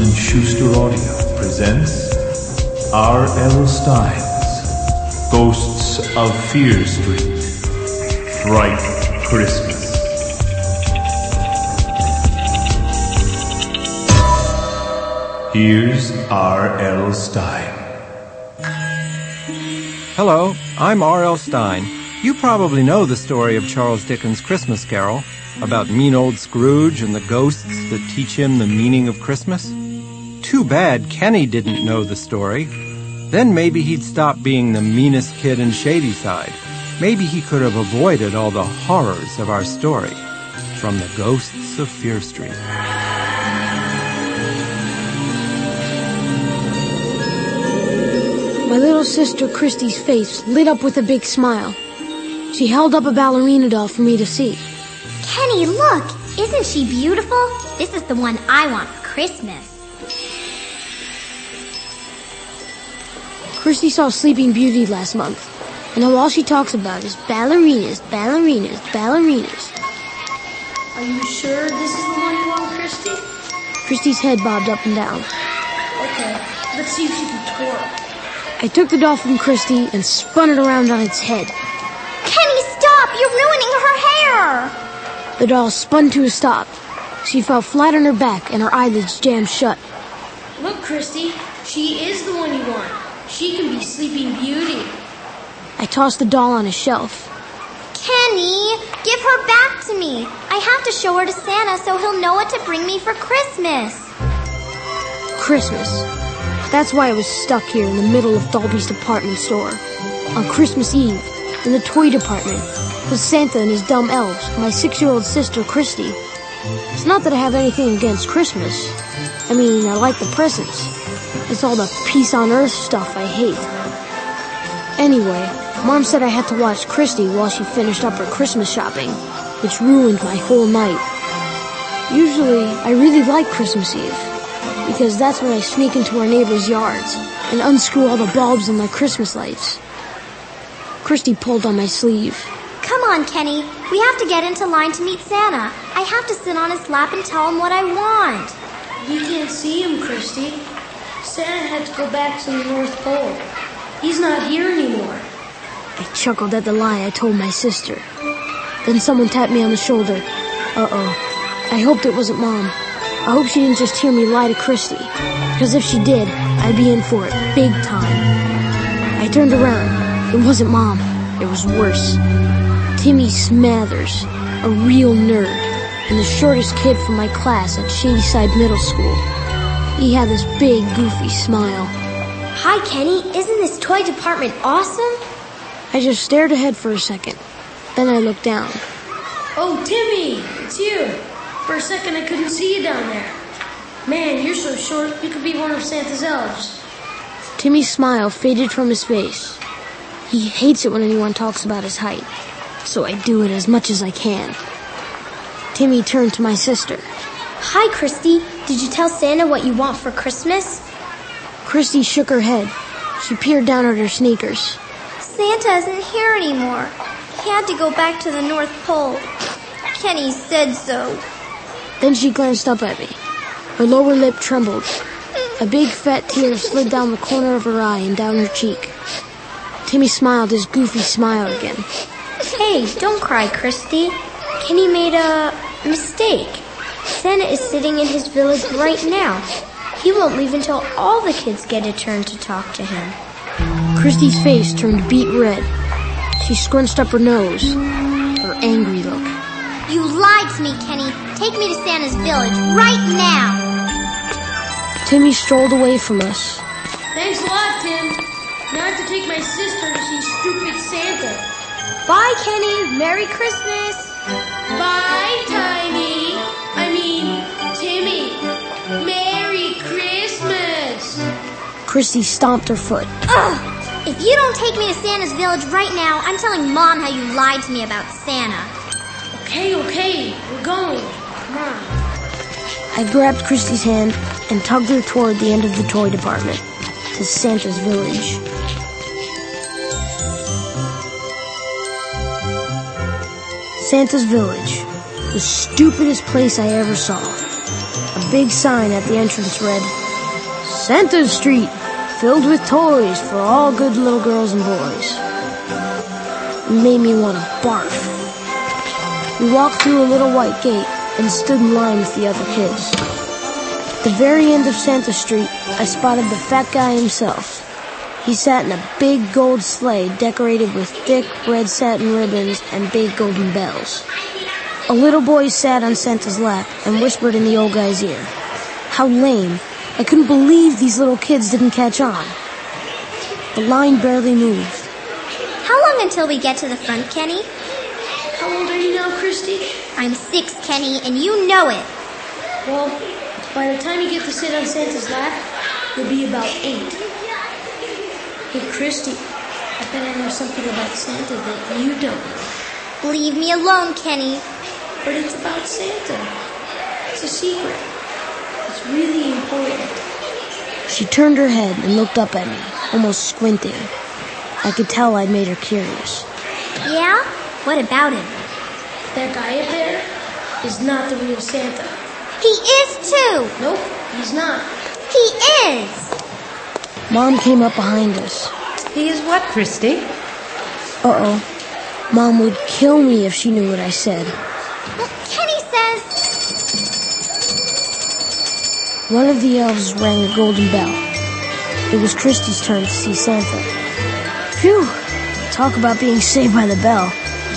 and Schuster Audio presents R.L. Stine's Ghosts of Fear Street, Fright Christmas. Here's R.L. Stine. Hello, I'm R.L. Stine. You probably know the story of Charles Dickens' Christmas Carol, about mean old Scrooge and the ghosts that teach him the meaning of Christmas. Too bad Kenny didn't know the story. Then maybe he'd stop being the meanest kid in Shadyside. Maybe he could have avoided all the horrors of our story. From the Ghosts of Fear Street. My little sister Christy's face lit up with a big smile. She held up a ballerina doll for me to see. Kenny, look! Isn't she beautiful? This is the one I want for Christmas. Christy saw Sleeping Beauty last month, and now all she talks about is ballerinas, ballerinas, ballerinas. Are you sure this is the one you want, Christy? Christy's head bobbed up and down. Okay, let's see if she can twirl. I took the doll from Christy and spun it around on its head. Kenny, stop! You're ruining her hair! The doll spun to a stop. She fell flat on her back and her eyelids jammed shut. Look, Christy, she is the one you want. She can be Sleeping Beauty. I tossed the doll on a shelf. Kenny, give her back to me. I have to show her to Santa so he'll know what to bring me for Christmas. Christmas. That's why I was stuck here in the middle of Dalby's department store. On Christmas Eve, in the toy department, with Santa and his dumb elves, and my 6-year-old sister, Christy. It's not that I have anything against Christmas. I mean, I like the presents. It's all the peace on earth stuff I hate. Anyway, Mom said I had to watch Christy while she finished up her Christmas shopping, which ruined my whole night. Usually, I really like Christmas Eve, because that's when I sneak into our neighbors' yards and unscrew all the bulbs in their Christmas lights. Christy pulled on my sleeve. Come on, Kenny. We have to get into line to meet Santa. I have to sit on his lap and tell him what I want. We can't see him, Christy. Santa had to go back to the North Pole. He's not here anymore. I chuckled at the lie I told my sister. Then someone tapped me on the shoulder. Uh-oh. I hoped it wasn't Mom. I hope she didn't just hear me lie to Christy, because if she did, I'd be in for it big time. I turned around. It wasn't Mom. It was worse. Timmy Smathers, a real nerd, and the shortest kid from my class at Shadyside Middle School. He had this big, goofy smile. Hi, Kenny. Isn't this toy department awesome? I just stared ahead for a second. Then I looked down. Oh, Timmy, it's you. For a second, I couldn't see you down there. Man, you're so short, you could be one of Santa's elves. Timmy's smile faded from his face. He hates it when anyone talks about his height, so I do it as much as I can. Timmy turned to my sister. Hi, Christy. Did you tell Santa what you want for Christmas? Christy shook her head. She peered down at her sneakers. Santa isn't here anymore. He had to go back to the North Pole. Kenny said so. Then she glanced up at me. Her lower lip trembled. A big fat tear slid down the corner of her eye and down her cheek. Timmy smiled his goofy smile again. Hey, don't cry, Christy. Kenny made a mistake. Santa is sitting in his village right now. He won't leave until all the kids get a turn to talk to him. Christy's face turned beet red. She scrunched up her nose. Her angry look. You lied to me, Kenny. Take me to Santa's village right now. Timmy strolled away from us. Thanks a lot, Tim. Now I have to take my sister to see stupid Santa. Bye, Kenny. Merry Christmas. Bye, Tiny. Timmy. Merry Christmas. Christy stomped her foot. Ugh! If you don't take me to Santa's village right now, I'm telling Mom how you lied to me about Santa. Okay, we're going. Come on. I grabbed Christy's hand and tugged her toward the end of the toy department, to Santa's village. Santa's village, the stupidest place I ever saw. A A big sign at the entrance read, Santa Street, filled with toys for all good little girls and boys. It made me want to barf. We walked through a little white gate and stood in line with the other kids. At the very end of Santa Street, I spotted the fat guy himself. He sat in a big gold sleigh decorated with thick red satin ribbons and big golden bells. A little boy sat on Santa's lap and whispered in the old guy's ear. How lame. I couldn't believe these little kids didn't catch on. The line barely moved. How long until we get to the front, Kenny? How old are you now, Christy? I'm 6, Kenny, and you know it. Well, by the time you get to sit on Santa's lap, you'll be about 8. Hey, Christy, I bet I know something about Santa that you don't know. Leave me alone, Kenny. But it's about Santa. It's a secret. It's really important. She turned her head and looked up at me, almost squinting. I could tell I'd made her curious. Yeah? What about him? That guy up there is not the real Santa. He is too! Nope, he's not. He is! Mom came up behind us. He is what, Christy? Uh-oh. Mom would kill me if she knew what I said. Well, Kenny says... One of the elves rang a golden bell. It was Christy's turn to see Santa. Phew! Talk about being saved by the bell.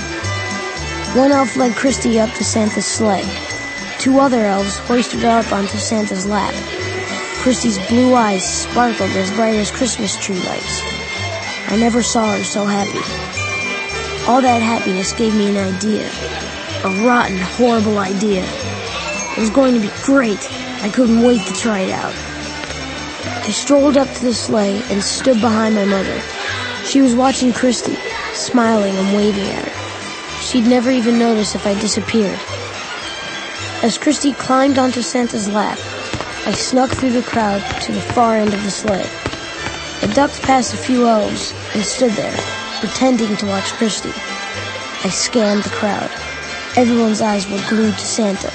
One elf led Christy up to Santa's sleigh. 2 other elves hoisted her up onto Santa's lap. Christy's blue eyes sparkled as bright as Christmas tree lights. I never saw her so happy. All that happiness gave me an idea. A rotten, horrible idea. It was going to be great. I couldn't wait to try it out. I strolled up to the sleigh and stood behind my mother. She was watching Christy, smiling and waving at her. She'd never even noticed if I disappeared. As Christy climbed onto Santa's lap, I snuck through the crowd to the far end of the sleigh. I ducked past a few elves and stood there, pretending to watch Christy. I scanned the crowd. Everyone's eyes were glued to Santa.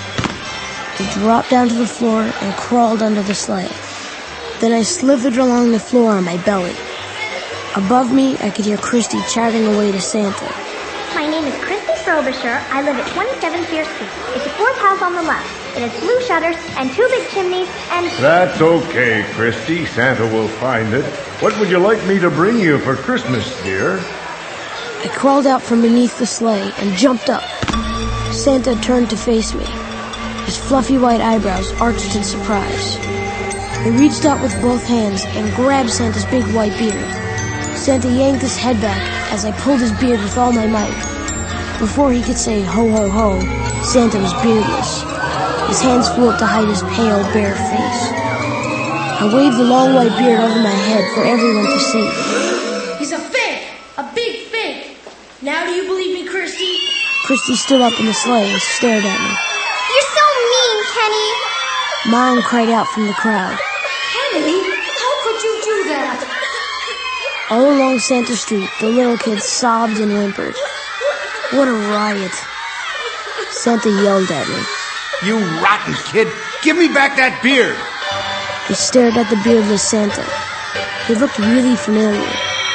I dropped down to the floor and crawled under the sleigh. Then I slithered along the floor on my belly. Above me, I could hear Christy chatting away to Santa. My name is Christy Frobisher. I live at 27 Fierce Street. It's the 4th house on the left. It has blue shutters and 2 big chimneys and... That's okay, Christy. Santa will find it. What would you like me to bring you for Christmas, dear? I crawled out from beneath the sleigh and jumped up. Santa turned to face me. His fluffy white eyebrows arched in surprise. I reached out with both hands and grabbed Santa's big white beard. Santa yanked his head back as I pulled his beard with all my might. Before he could say ho ho ho, Santa was beardless. His hands flew up to hide his pale, bare face. I waved the long white beard over my head for everyone to see. He's a fake! A big fake! Now do you believe me, Christy? Christy stood up in the sleigh and stared at me. You're so mean, Kenny! Mom cried out from the crowd. Kenny, how could you do that? All along Santa Street, the little kids sobbed and whimpered. What a riot. Santa yelled at me. You rotten kid! Give me back that beard! I stared at the beardless Santa. He looked really familiar.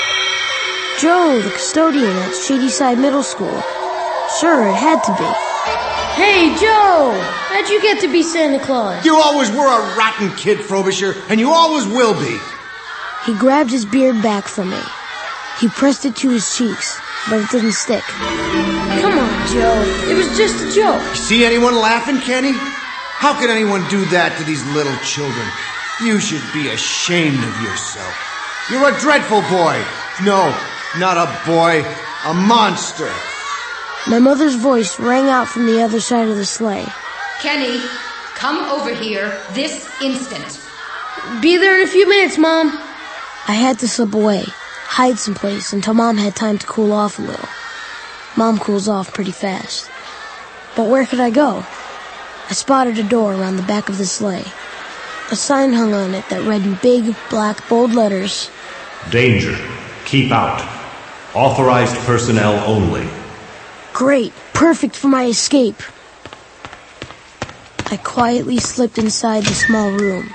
Joe, the custodian at Shadyside Middle School. Sure, it had to be. Hey, Joe! How'd you get to be Santa Claus? You always were a rotten kid, Frobisher, and you always will be. He grabbed his beard back from me. He pressed it to his cheeks, but it didn't stick. Come on, Joe. It was just a joke. See anyone laughing, Kenny? How could anyone do that to these little children? You should be ashamed of yourself. You're a dreadful boy. No, not a boy, a monster. My mother's voice rang out from the other side of the sleigh. Kenny, come over here this instant. Be there in a few minutes, Mom. I had to slip away, hide someplace until Mom had time to cool off a little. Mom cools off pretty fast. But where could I go? I spotted a door around the back of the sleigh. A sign hung on it that read in big, black, bold letters, Danger. Keep out. Authorized personnel only. Great, perfect for my escape. I I quietly slipped inside the small room.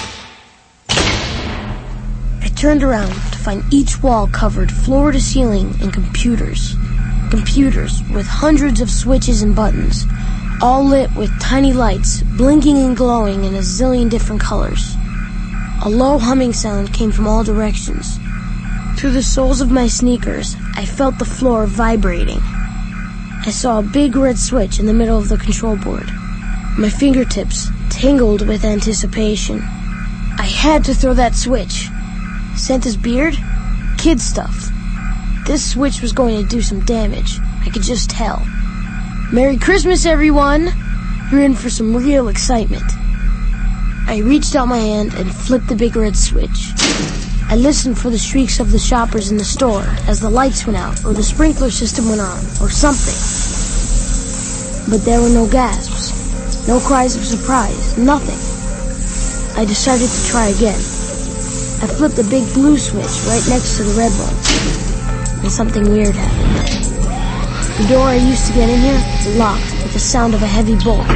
I turned around to find each wall covered floor to ceiling in computers. Computers with hundreds of switches and buttons, all lit with tiny lights, blinking and glowing in a zillion different colors. A low humming sound came from all directions. Through the soles of my sneakers, I felt the floor vibrating. I saw a big red switch in the middle of the control board. My fingertips tingled with anticipation. I had to throw that switch. Santa's beard? Kid stuff. This switch was going to do some damage. I could just tell. Merry Christmas, everyone! You're in for some real excitement. I reached out my hand and flipped the big red switch. I listened for the shrieks of the shoppers in the store as the lights went out or the sprinkler system went on or something. But there were no gasps, no cries of surprise, nothing. I decided to try again. I flipped the big blue switch right next to the red one, and something weird happened. The door I used to get in here locked with the sound of a heavy bolt.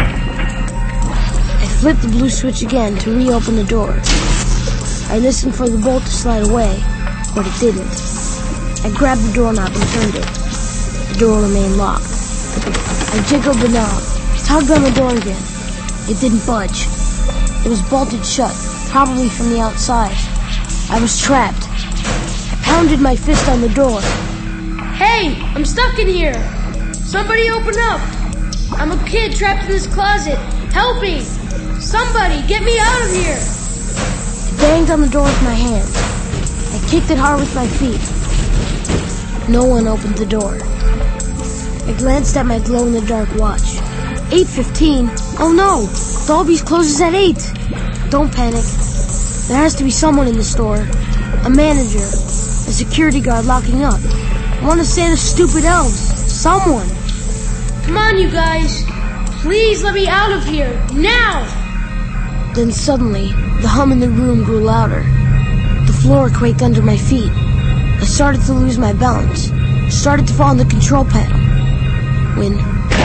I flipped the blue switch again to reopen the door. I listened for the bolt to slide away, but it didn't. I grabbed the doorknob and turned it. The door remained locked. I jiggled the knob, tugged on the door again. It didn't budge. It was bolted shut, probably from the outside. I was trapped. I pounded my fist on the door. Hey, I'm stuck in here. Somebody open up. I'm a kid trapped in this closet. Help me. Somebody, get me out of here. I banged on the door with my hands. I kicked it hard with my feet. No one opened the door. I glanced at my glow-in-the-dark watch. 8:15? Oh no! Dalby's closes at 8. Don't panic. There has to be someone in the store. A manager. A security guard locking up. One of Santa's stupid elves. Someone. Come on, you guys. Please let me out of here. Now! Then suddenly, the hum in the room grew louder. The floor quaked under my feet. I started to lose my balance. Started to fall on the control panel. When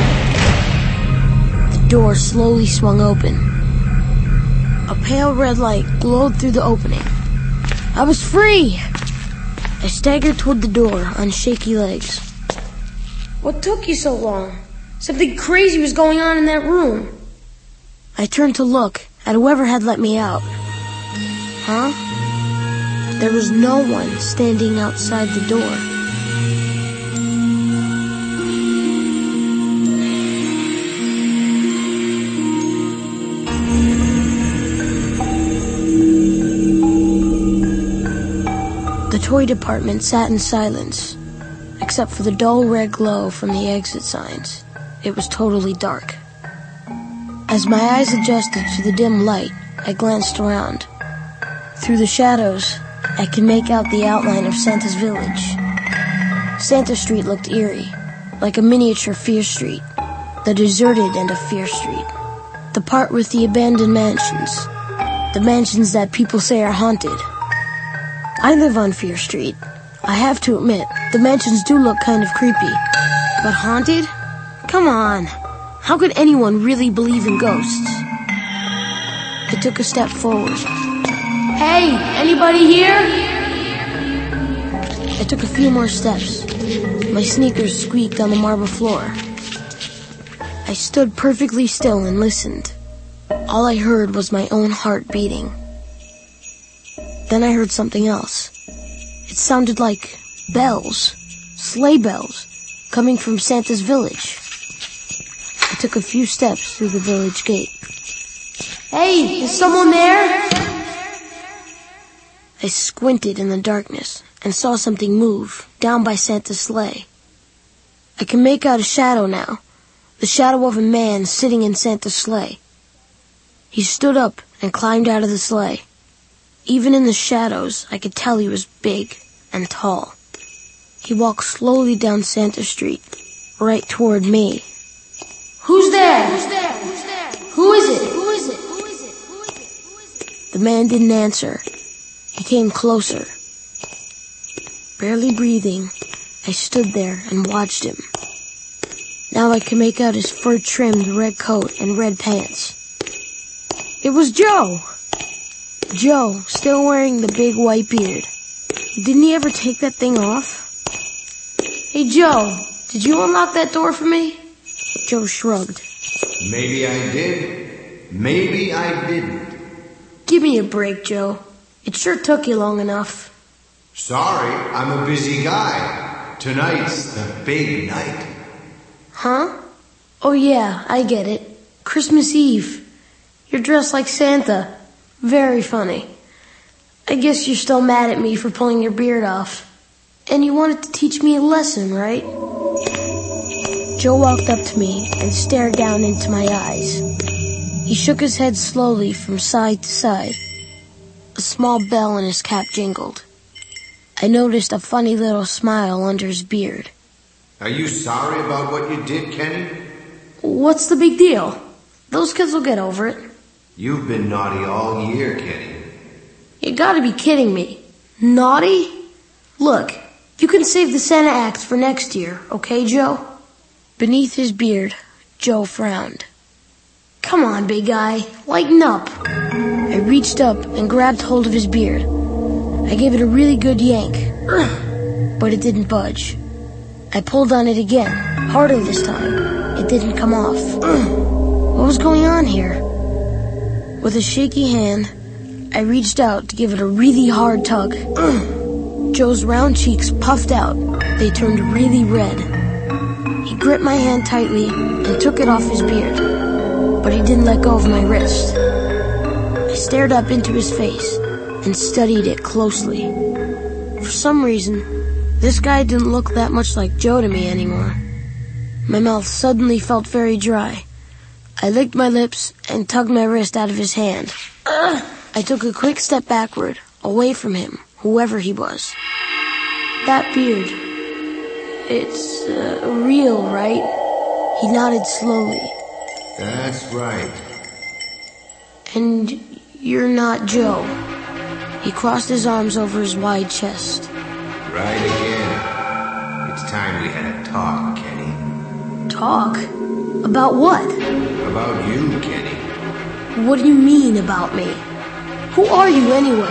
the door slowly swung open. A pale red light glowed through the opening. I was free! I staggered toward the door on shaky legs. What took you so long? Something crazy was going on in that room. I turned to look at whoever had let me out. Huh? There was no one standing outside the door. The toy department sat in silence, except for the dull red glow from the exit signs. It was totally dark. As my eyes adjusted to the dim light, I glanced around. Through the shadows, I could make out the outline of Santa's village. Santa Street looked eerie, like a miniature Fear Street, the deserted end of Fear Street. The part with the abandoned mansions, the mansions that people say are haunted. I live on Fear Street. I have to admit, the mansions do look kind of creepy. But haunted? Come on. How could anyone really believe in ghosts? I took a step forward. Hey, anybody here? I took a few more steps. My sneakers squeaked on the marble floor. I stood perfectly still and listened. All I heard was my own heart beating. Then I heard something else. It sounded like bells, sleigh bells, coming from Santa's village. I took a few steps through the village gate. Hey, is someone there? I squinted in the darkness and saw something move down by Santa's sleigh. I can make out a shadow now, the shadow of a man sitting in Santa's sleigh. He stood up and climbed out of the sleigh. Even in the shadows, I could tell he was big and tall. He walked slowly down Santa Street, right toward me. Who's there? Who is it? The man didn't answer. He came closer. Barely breathing, I stood there and watched him. Now I could make out his fur-trimmed red coat and red pants. It was Joe! Joe, still wearing the big white beard. Didn't he ever take that thing off? Hey, Joe, did you unlock that door for me? Joe shrugged. Maybe I did. Maybe I didn't. Give me a break, Joe. It sure took you long enough. Sorry, I'm a busy guy. Tonight's the big night. Huh? Oh yeah, I get it. Christmas Eve. You're dressed like Santa. Very funny. I guess you're still mad at me for pulling your beard off. And you wanted to teach me a lesson, right? Joe walked up to me and stared down into my eyes. He shook his head slowly from side to side. A small bell in his cap jingled. I noticed a funny little smile under his beard. Are you sorry about what you did, Kenny? What's the big deal? Those kids will get over it. You've been naughty all year, Kenny. You gotta be kidding me. Naughty? Look, you can save the Santa act for next year, okay, Joe? Beneath his beard, Joe frowned. Come on, big guy, lighten up. I reached up and grabbed hold of his beard. I gave it a really good yank, but it didn't budge. I pulled on it again, harder this time. It didn't come off. What was going on here? With a shaky hand, I reached out to give it a really hard tug. Joe's round cheeks puffed out. They turned really red. He gripped my hand tightly and took it off his beard, but he didn't let go of my wrist. I stared up into his face and studied it closely. For some reason, this guy didn't look that much like Joe to me anymore. My mouth suddenly felt very dry. I licked my lips and tugged my wrist out of his hand. I took a quick step backward, away from him, whoever he was. That beard, it's real, right? He nodded slowly. That's right. And you're not Joe. He crossed his arms over his wide chest. Right again. It's time we had a talk, Kenny. Talk? About what? About you, Kenny. What do you mean about me? Who are you anyway?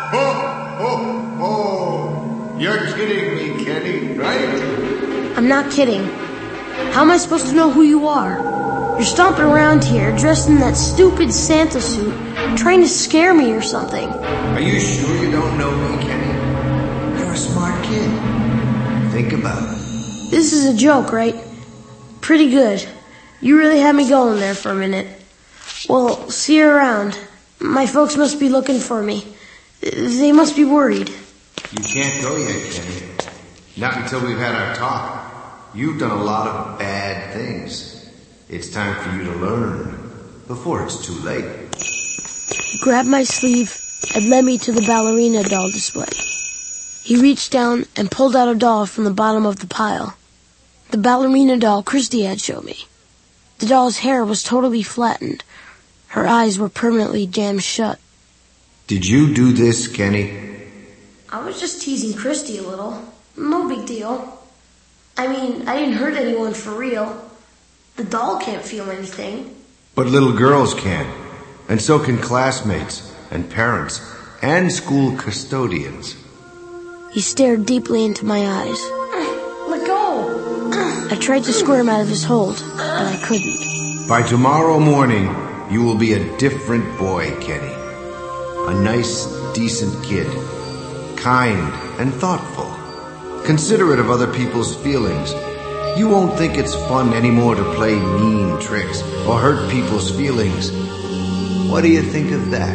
Oh. You're kidding me, Kenny, right? I'm not kidding. How am I supposed to know who you are? You're stomping around here, dressed in that stupid Santa suit, trying to scare me or something. Are you sure you don't know me, Kenny? You're a smart kid. Think about it. This is a joke, right? Pretty good. You really had me going there for a minute. Well, see you around. My folks must be looking for me. They must be worried. You can't go yet, Kenny. Not until we've had our talk. You've done a lot of bad things. It's time for you to learn before it's too late. He grabbed my sleeve and led me to the ballerina doll display. He reached down and pulled out a doll from the bottom of the pile. The ballerina doll Christy had shown me. The doll's hair was totally flattened. Her eyes were permanently jammed shut. Did you do this, Kenny? I was just teasing Christy a little. No big deal. I mean, I didn't hurt anyone for real. The doll can't feel anything. But little girls can. And so can classmates and parents and school custodians. He stared deeply into my eyes. Let go! I tried to squirm out of his hold, but I couldn't. By tomorrow morning, you will be a different boy, Kenny. A nice, decent kid. Kind and thoughtful. Considerate of other people's feelings. You won't think it's fun anymore to play mean tricks or hurt people's feelings. What do you think of that?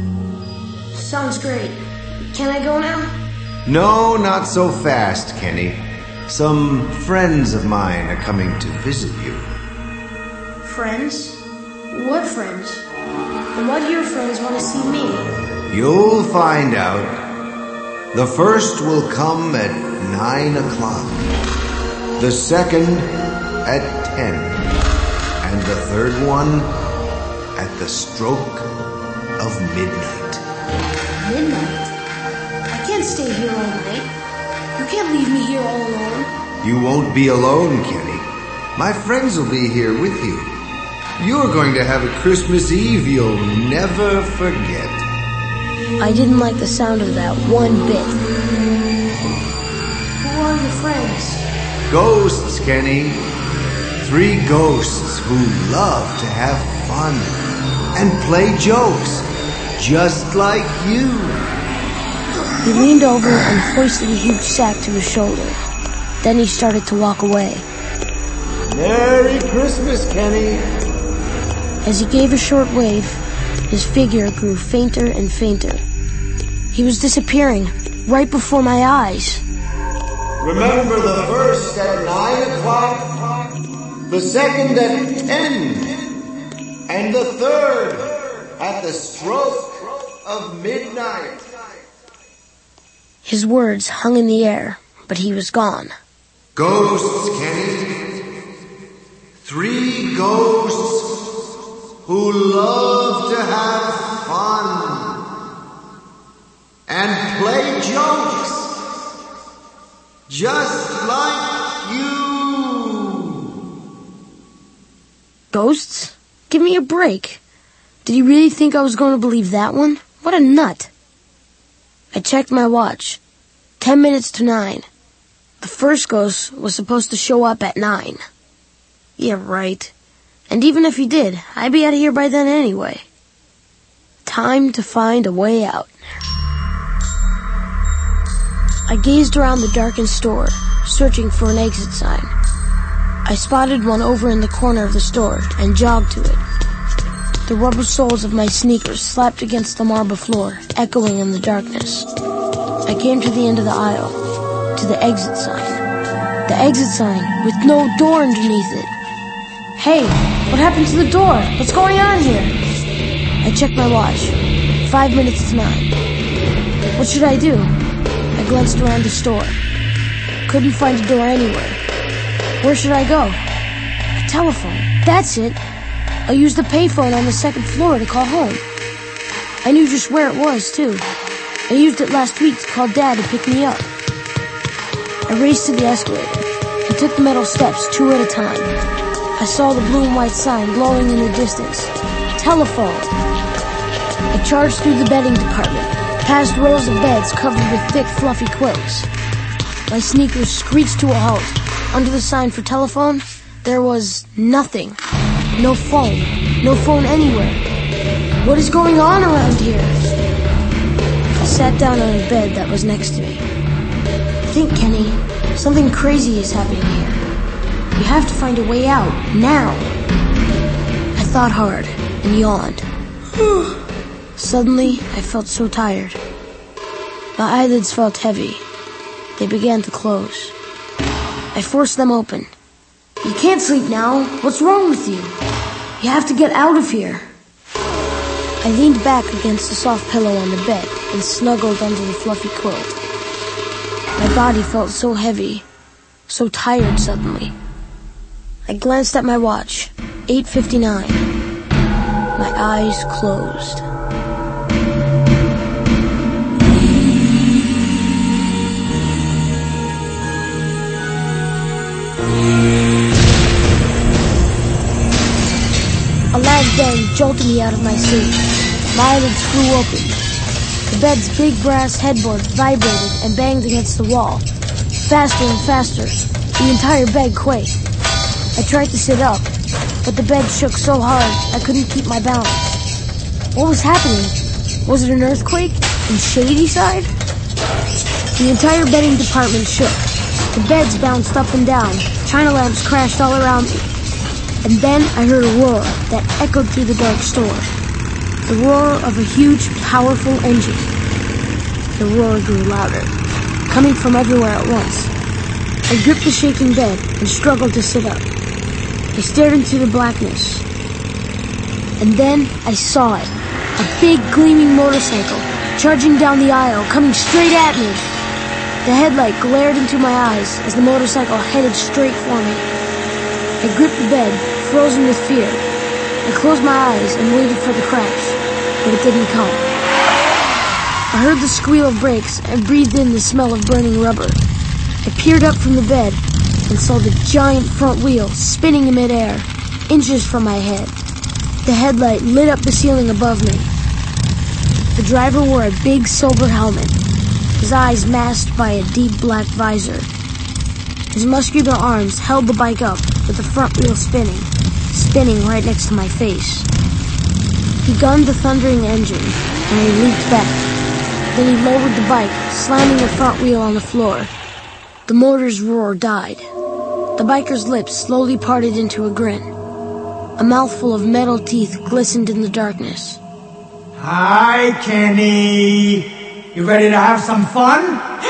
Sounds great. Can I go now? No, not so fast, Kenny. Some friends of mine are coming to visit you. Friends? What friends? And why do your friends want to see me? You'll find out. The first will come at 9 o'clock. The second at 10. And the third one at the stroke of midnight. Midnight? I can't stay here all night. You can't leave me here all alone. You won't be alone, Kenny. My friends will be here with you. You're going to have a Christmas Eve you'll never forget. I didn't like the sound of that one bit. Who are your friends? Ghosts, Kenny. 3 ghosts who love to have fun and play jokes, just like you. He leaned over and hoisted a huge sack to his shoulder. Then he started to walk away. Merry Christmas, Kenny. As he gave a short wave, his figure grew fainter and fainter. He was disappearing right before my eyes. Remember the first at 9 o'clock, the second at 10, and the third at the stroke of midnight. His words hung in the air, but he was gone. Ghosts, Kenny. 3 ghosts who love to have fun and play jokes, just like you. Ghosts? Give me a break. Did he really think I was going to believe that one? What a nut. I checked my watch. 10 minutes to 9. The first ghost was supposed to show up at 9. Yeah, right. And even if he did, I'd be out of here by then anyway. Time to find a way out. I gazed around the darkened store, searching for an exit sign. I spotted one over in the corner of the store and jogged to it. The rubber soles of my sneakers slapped against the marble floor, echoing in the darkness. I came to the end of the aisle, to the exit sign. The exit sign with no door underneath it. Hey, what happened to the door? What's going on here? I checked my watch. 5 minutes to 9. What should I do? I glanced around the store. Couldn't find a door anywhere. Where should I go? A telephone. That's it. I'll use the payphone on the 2nd floor to call home. I knew just where it was, too. I used it last week to call Dad to pick me up. I raced to the escalator and took the metal steps 2 at a time. I saw the blue and white sign glowing in the distance. Telephone. I charged through the bedding department, past rows of beds covered with thick, fluffy quilts. My sneakers screeched to a halt. Under the sign for telephone, there was nothing. No phone. No phone anywhere. What is going on around here? I sat down on a bed that was next to me. Think, Kenny. Something crazy is happening here. We have to find a way out, now. I thought hard and yawned. Suddenly, I felt so tired. My eyelids felt heavy. They began to close. I forced them open. You can't sleep now. What's wrong with you? You have to get out of here. I leaned back against the soft pillow on the bed and snuggled under the fluffy quilt. My body felt so heavy, so tired suddenly. I glanced at my watch. 8:59. My eyes closed. A loud bang jolted me out of my sleep. My eyelids flew open. The bed's big brass headboard vibrated and banged against the wall. Faster and faster, the entire bed quaked. I tried to sit up, but the bed shook so hard I couldn't keep my balance. What was happening? Was it an earthquake in Shadyside? The entire bedding department shook. The beds bounced up and down. China lamps crashed all around me. And then I heard a roar that echoed through the dark store. The roar of a huge, powerful engine. The roar grew louder, coming from everywhere at once. I gripped the shaking bed and struggled to sit up. I stared into the blackness. And then I saw it. A big, gleaming motorcycle, charging down the aisle, coming straight at me. The headlight glared into my eyes as the motorcycle headed straight for me. I gripped the bed, frozen with fear. I closed my eyes and waited for the crash, but it didn't come. I heard the squeal of brakes and breathed in the smell of burning rubber. I peered up from the bed and saw the giant front wheel spinning in midair, inches from my head. The headlight lit up the ceiling above me. The driver wore a big silver helmet, his eyes masked by a deep black visor. His muscular arms held the bike up with the front wheel spinning right next to my face. He gunned the thundering engine, and I leaped back. Then he lowered the bike, slamming the front wheel on the floor. The motor's roar died. The biker's lips slowly parted into a grin. A mouthful of metal teeth glistened in the darkness. Hi, Kenny. You ready to have some fun?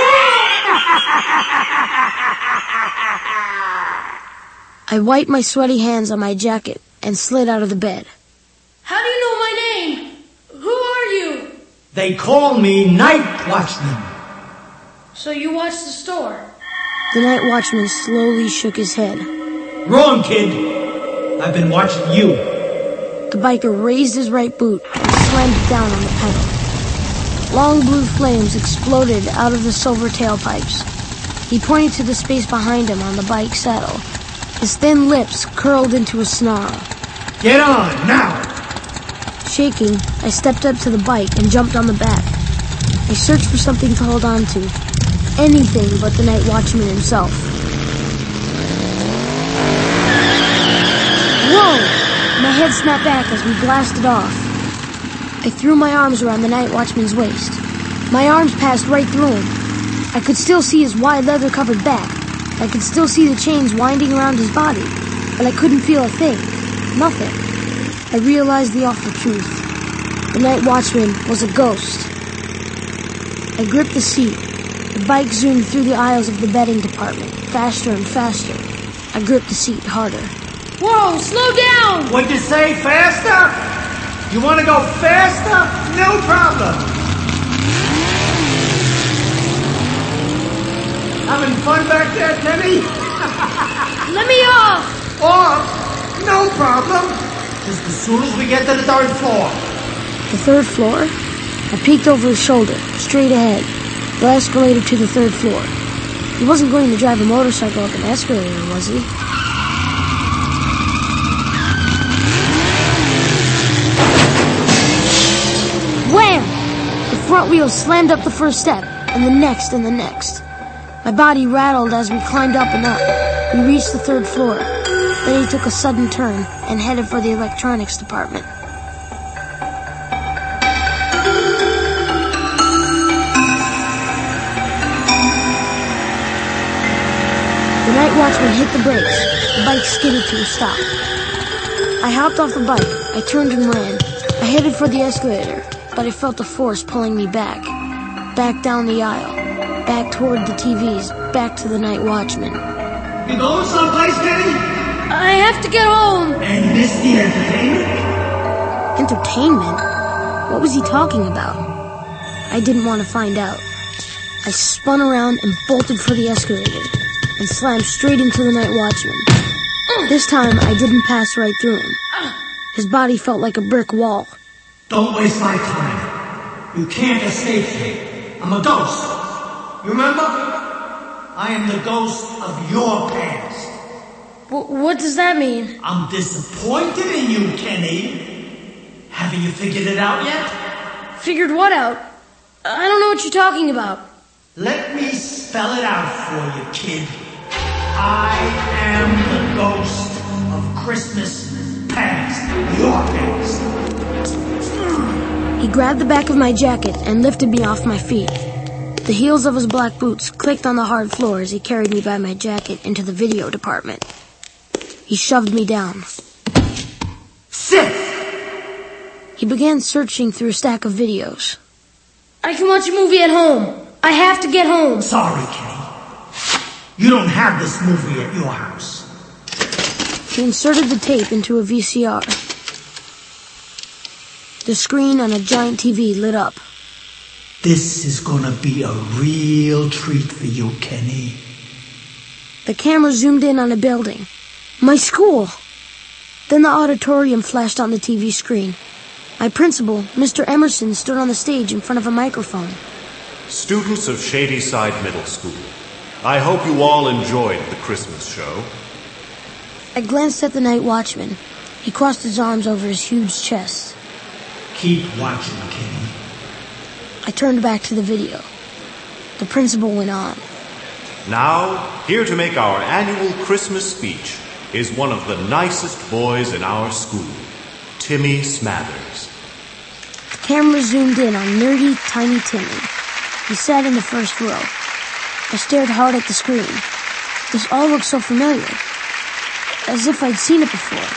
I wiped my sweaty hands on my jacket and slid out of the bed. How do you know my name? Who are you? They call me Night Watchman. So you watch the store? The night watchman slowly shook his head. Wrong, kid. I've been watching you. The biker raised his right boot and slammed it down on the pedal. Long blue flames exploded out of the silver tailpipes. He pointed to the space behind him on the bike saddle. His thin lips curled into a snarl. Get on, now! Shaking, I stepped up to the bike and jumped on the back. I searched for something to hold on to. Anything but the night watchman himself. Whoa! My head snapped back as we blasted off. I threw my arms around the night watchman's waist. My arms passed right through him. I could still see his wide leather-covered back. I could still see the chains winding around his body, but I couldn't feel a thing. Nothing. I realized the awful truth. The night watchman was a ghost. I gripped the seat. The bike zoomed through the aisles of the bedding department, faster and faster. I gripped the seat harder. Whoa, slow down! What'd you say, faster? You want to go faster? No problem. Having fun back there, Kenny? Let me off! Off? No problem. Just as soon as we get to the third floor. The third floor? I peeked over his shoulder, straight ahead. The escalator to the third floor. He wasn't going to drive a motorcycle up an escalator, was he? Wham! The front wheel slammed up the first step, and the next and the next. My body rattled as we climbed up and up. We reached the third floor. Then he took a sudden turn and headed for the electronics department. The night watchman hit the brakes. The bike skidded to a stop. I hopped off the bike. I turned and ran. I headed for the escalator, but I felt a force pulling me back. Back down the aisle. Back toward the TVs. Back to the night watchman. You going someplace, Kenny? I have to get home. And miss the entertainment? Entertainment? What was he talking about? I didn't want to find out. I spun around and bolted for the escalator and slammed straight into the night watchman. This time, I didn't pass right through him. His body felt like a brick wall. Don't waste my time. You can't escape me. I'm a ghost. You remember? I am the ghost of your past. What does that mean? I'm disappointed in you, Kenny. Haven't you figured it out yet? Figured what out? I don't know what you're talking about. Let me spell it out for you, kid. I am the ghost of Christmas past. Your past. He grabbed the back of my jacket and lifted me off my feet. The heels of his black boots clicked on the hard floor as he carried me by my jacket into the video department. He shoved me down. Sit! He began searching through a stack of videos. I can watch a movie at home. I have to get home. Sorry, Kenny. You don't have this movie at your house. He inserted the tape into a VCR. The screen on a giant TV lit up. This is gonna be a real treat for you, Kenny. The camera zoomed in on a building. My school! Then the auditorium flashed on the TV screen. My principal, Mr. Emerson, stood on the stage in front of a microphone. Students of Shadyside Middle School, I hope you all enjoyed the Christmas show. I glanced at the night watchman. He crossed his arms over his huge chest. Keep watching, Kenny. I turned back to the video. The principal went on. Now, here to make our annual Christmas speech is one of the nicest boys in our school, Timmy Smathers. The camera zoomed in on nerdy, tiny Timmy. He sat in the first row. I stared hard at the screen. This all looked so familiar, as if I'd seen it before.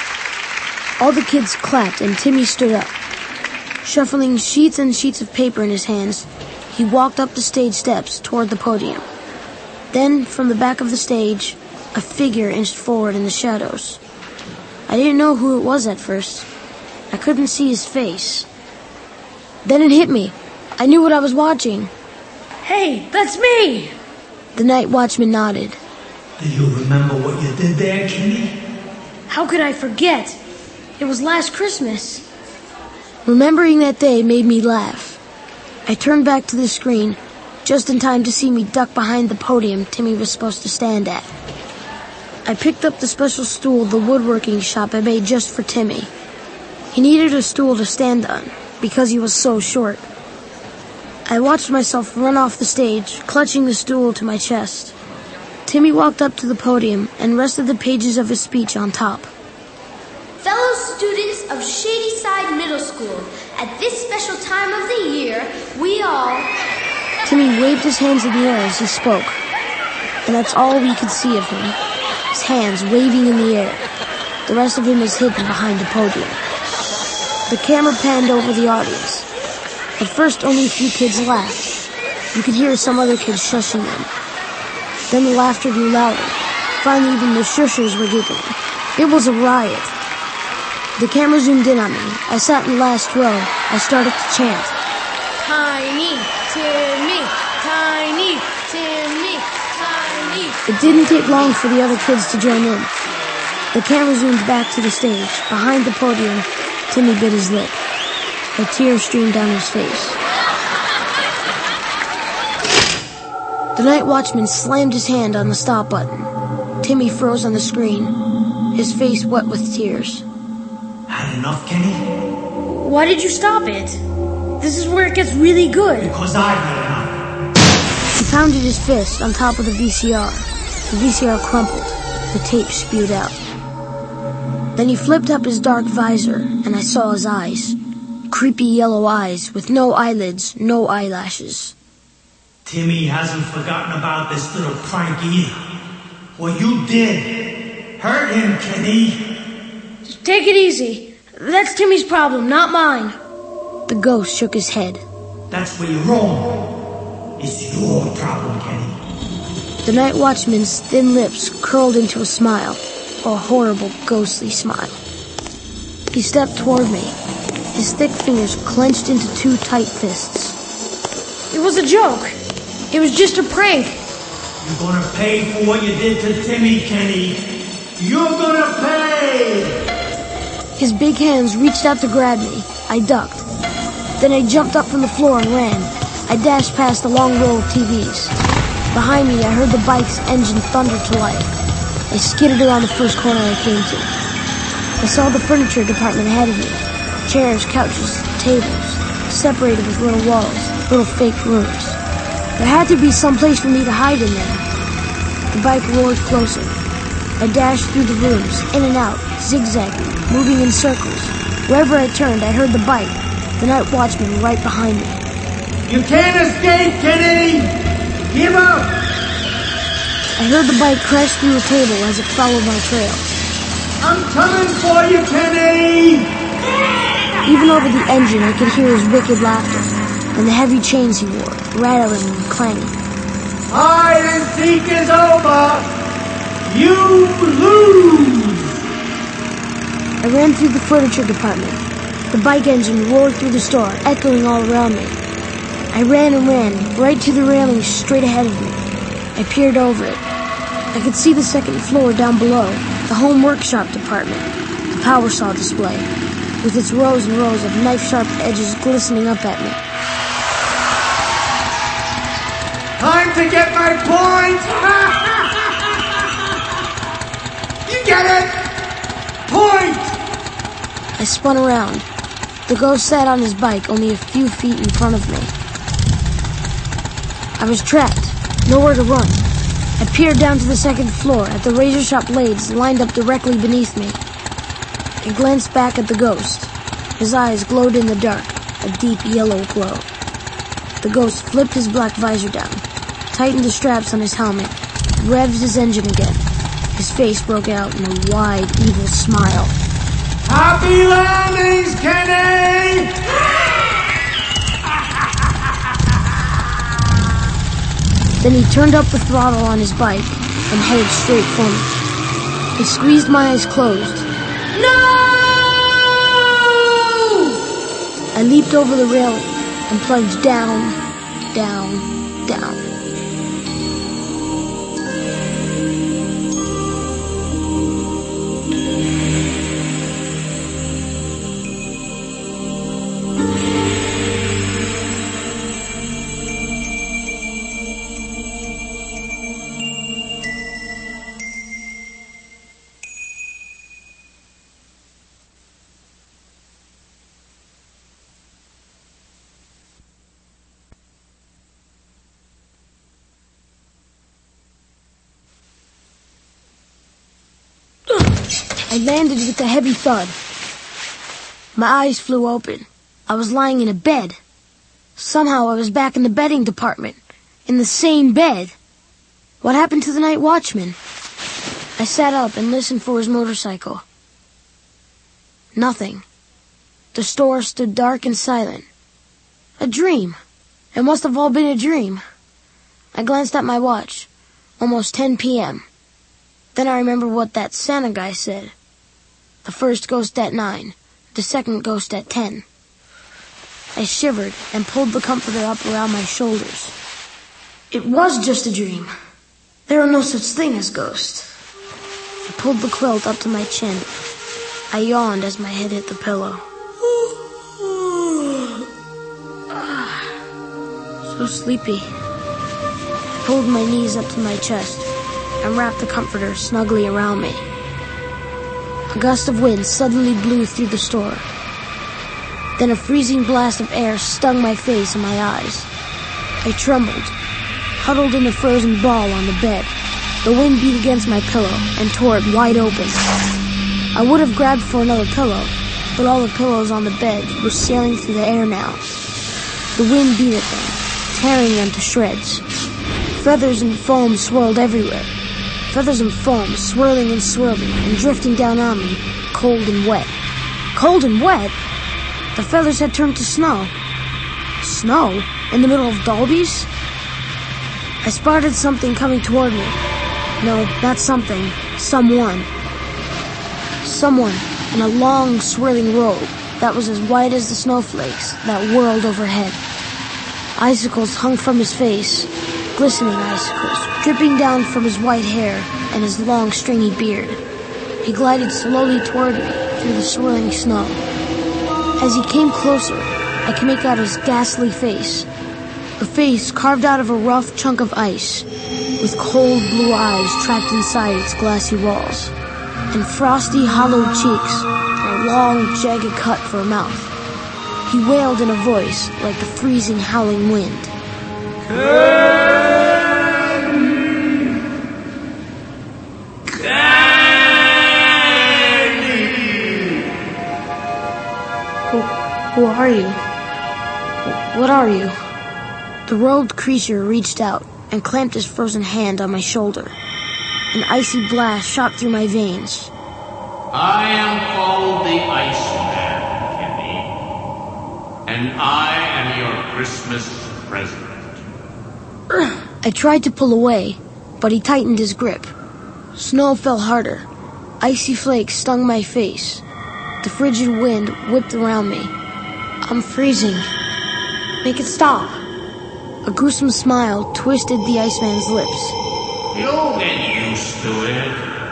All the kids clapped and Timmy stood up. Shuffling sheets and sheets of paper in his hands, he walked up the stage steps toward the podium. Then, from the back of the stage, a figure inched forward in the shadows. I didn't know who it was at first. I couldn't see his face. Then it hit me. I knew what I was watching. Hey, that's me! The night watchman nodded. Do you remember what you did there, Kenny? How could I forget? It was last Christmas. Remembering that day made me laugh. I turned back to the screen, just in time to see me duck behind the podium Timmy was supposed to stand at. I picked up the special stool the woodworking shop had made just for Timmy. He needed a stool to stand on, because he was so short. I watched myself run off the stage, clutching the stool to my chest. Timmy walked up to the podium and rested the pages of his speech on top. Fellow students of Shadyside Middle School, at this special time of the year, we all... Timmy waved his hands in the air as he spoke, and that's all we could see of him. His hands waving in the air. The rest of him was hidden behind the podium. The camera panned over the audience. At first, only a few kids laughed. You could hear some other kids shushing them. Then the laughter grew louder. Finally, even the shushers were giggling. It was a riot. The camera zoomed in on me. I sat in the last row. I started to chant. Tiny Timmy, tiny Timmy, tiny. It didn't take long for the other kids to join in. The camera zoomed back to the stage. Behind the podium, Timmy bit his lip. A tear streamed down his face. The night watchman slammed his hand on the stop button. Timmy froze on the screen, his face wet with tears. Had enough, Kenny? Why did you stop it? This is where it gets really good. Because I had enough. He pounded his fist on top of the VCR. The VCR crumpled. The tape spewed out. Then he flipped up his dark visor, and I saw his eyes. Creepy yellow eyes with no eyelids, no eyelashes. Timmy hasn't forgotten about this little prank either. What you did hurt him, Kenny. Just take it easy. That's Timmy's problem, not mine. The ghost shook his head. That's where you're wrong. It's your problem, Kenny. The night watchman's thin lips curled into a smile, a horrible, ghostly smile. He stepped toward me. His thick fingers clenched into two tight fists. It was a joke. It was just a prank. You're gonna pay for what you did to Timmy, Kenny. You're gonna pay! His big hands reached out to grab me. I ducked. Then I jumped up from the floor and ran. I dashed past the long row of TVs. Behind me, I heard the bike's engine thunder to life. I skidded around the first corner I came to. I saw the furniture department ahead of me. Chairs, couches, tables, separated with little walls, little fake rooms. There had to be some place for me to hide in there. The bike roared closer. I dashed through the rooms, in and out, zigzagging, moving in circles. Wherever I turned, I heard the bike, the night watchman right behind me. You can't escape, Kenny! Give up! I heard the bike crash through a table as it followed my trail. I'm coming for you, Kenny! Even over the engine, I could hear his wicked laughter, and the heavy chains he wore, rattling and clanging. Hide and seek is over! You lose! I ran through the furniture department. The bike engine roared through the store, echoing all around me. I ran and ran, right to the railing straight ahead of me. I peered over it. I could see the second floor down below, the home workshop department, the power saw display, with its rows and rows of knife-sharp edges glistening up at me. Time to get my point! You get it? Point! I spun around. The ghost sat on his bike only a few feet in front of me. I was trapped, nowhere to run. I peered down to the second floor at the razor sharp blades lined up directly beneath me. I glanced back at the ghost. His eyes glowed in the dark, a deep yellow glow. The ghost flipped his black visor down, tightened the straps on his helmet, revved his engine again. His face broke out in a wide, evil smile. Happy landings, Kenny! Then he turned up the throttle on his bike and headed straight for me. He squeezed my eyes closed. No! I leaped over the railing and plunged down, down, down. I landed with a heavy thud. My eyes flew open. I was lying in a bed. Somehow I was back in the bedding department, in the same bed. What happened to the night watchman? I sat up and listened for his motorcycle. Nothing. The store stood dark and silent. A dream. It must have all been a dream. I glanced at my watch. Almost 10 p.m. Then I remember what that Santa guy said. The first ghost at 9, the second ghost at 10. I shivered and pulled the comforter up around my shoulders. It was just a dream. There are no such thing as ghosts. I pulled the quilt up to my chin. I yawned as my head hit the pillow. So sleepy. I pulled my knees up to my chest and wrapped the comforter snugly around me. A gust of wind suddenly blew through the store. Then a freezing blast of air stung my face and my eyes. I trembled, huddled in a frozen ball on the bed. The wind beat against my pillow and tore it wide open. I would have grabbed for another pillow, but all the pillows on the bed were sailing through the air now. The wind beat at them, tearing them to shreds. Feathers and foam swirled everywhere. Feathers and foam swirling and swirling and drifting down on me, cold and wet. Cold and wet? The feathers had turned to snow. Snow? In the middle of Dalby's? I spotted something coming toward me. No, not something. Someone. Someone in a long, swirling robe that was as white as the snowflakes that whirled overhead. Icicles hung from his face, glistening icicles, dripping down from his white hair and his long, stringy beard. He glided slowly toward me through the swirling snow. As he came closer, I could make out his ghastly face. A face carved out of a rough chunk of ice, with cold blue eyes trapped inside its glassy walls, and frosty, hollowed cheeks, and a long, jagged cut for a mouth. He wailed in a voice like the freezing, howling wind. Who are you? What are you? The robed creature reached out and clamped his frozen hand on my shoulder. An icy blast shot through my veins. I am called the Iceman, Kenny, and I am your Christmas present. I tried to pull away, but he tightened his grip. Snow fell harder. Icy flakes stung my face. The frigid wind whipped around me. I'm freezing. Make it stop. A gruesome smile twisted the Iceman's lips. You'll get used to it.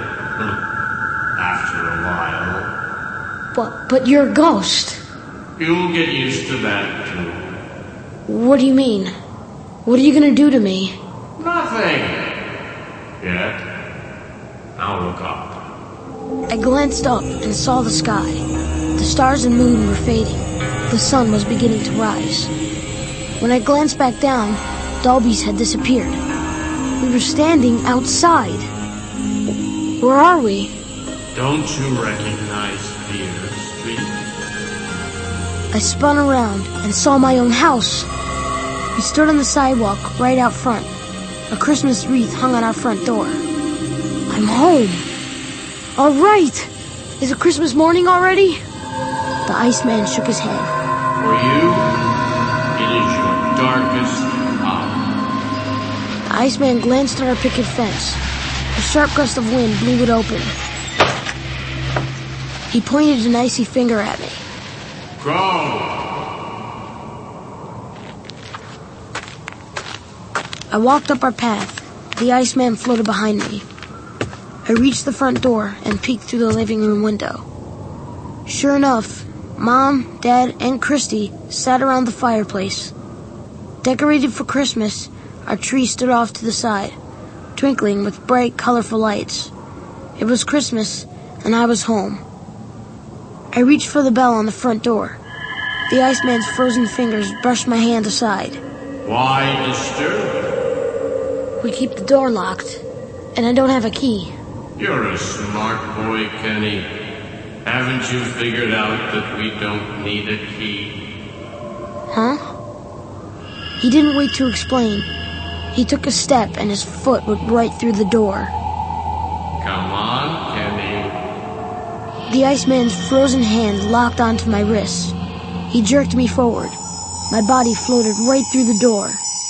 After a while. But you're a ghost. You'll get used to that, too. What do you mean? What are you gonna do to me? Nothing. Yet. Now look up. I glanced up and saw the sky. The stars and moon were fading. The sun was beginning to rise. When I glanced back down, Dalby's had disappeared. We were standing outside. Where are we? Don't you recognize Deer Street? I spun around and saw my own house. We stood on the sidewalk right out front. A Christmas wreath hung on our front door. I'm home. All right. Is it Christmas morning already? The Iceman shook his head. For you, it is your darkest hour. The Iceman glanced at our picket fence. A sharp gust of wind blew it open. He pointed an icy finger at me. Crow! I walked up our path. The Iceman floated behind me. I reached the front door and peeked through the living room window. Sure enough, Mom, Dad, and Christy sat around the fireplace. Decorated for Christmas, our tree stood off to the side, twinkling with bright, colorful lights. It was Christmas, and I was home. I reached for the bell on the front door. The Iceman's frozen fingers brushed my hand aside. Why disturb? We keep the door locked, and I don't have a key. You're a smart boy, Kenny. Haven't you figured out that we don't need a key? Huh? He didn't wait to explain. He took a step and his foot went right through the door. Come on, Kenny. The Iceman's frozen hand locked onto my wrist. He jerked me forward. My body floated right through the door.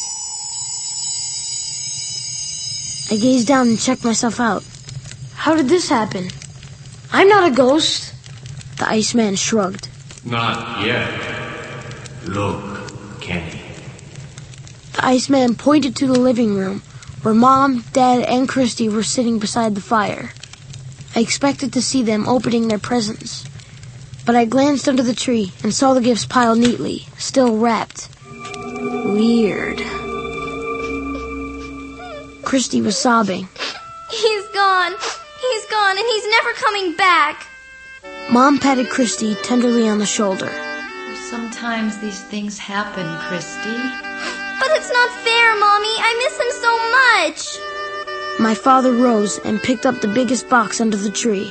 I gazed down and checked myself out. How did this happen? I'm not a ghost. The Iceman shrugged. Not yet. Look, Kenny. The Iceman pointed to the living room, where Mom, Dad, and Christy were sitting beside the fire. I expected to see them opening their presents, but I glanced under the tree and saw the gifts piled neatly, still wrapped. Weird. Christy was sobbing. He's gone. He's gone, and he's never coming back. Mom patted Christy tenderly on the shoulder. Sometimes these things happen, Christy. But it's not fair, Mommy. I miss him so much. My father rose and picked up the biggest box under the tree.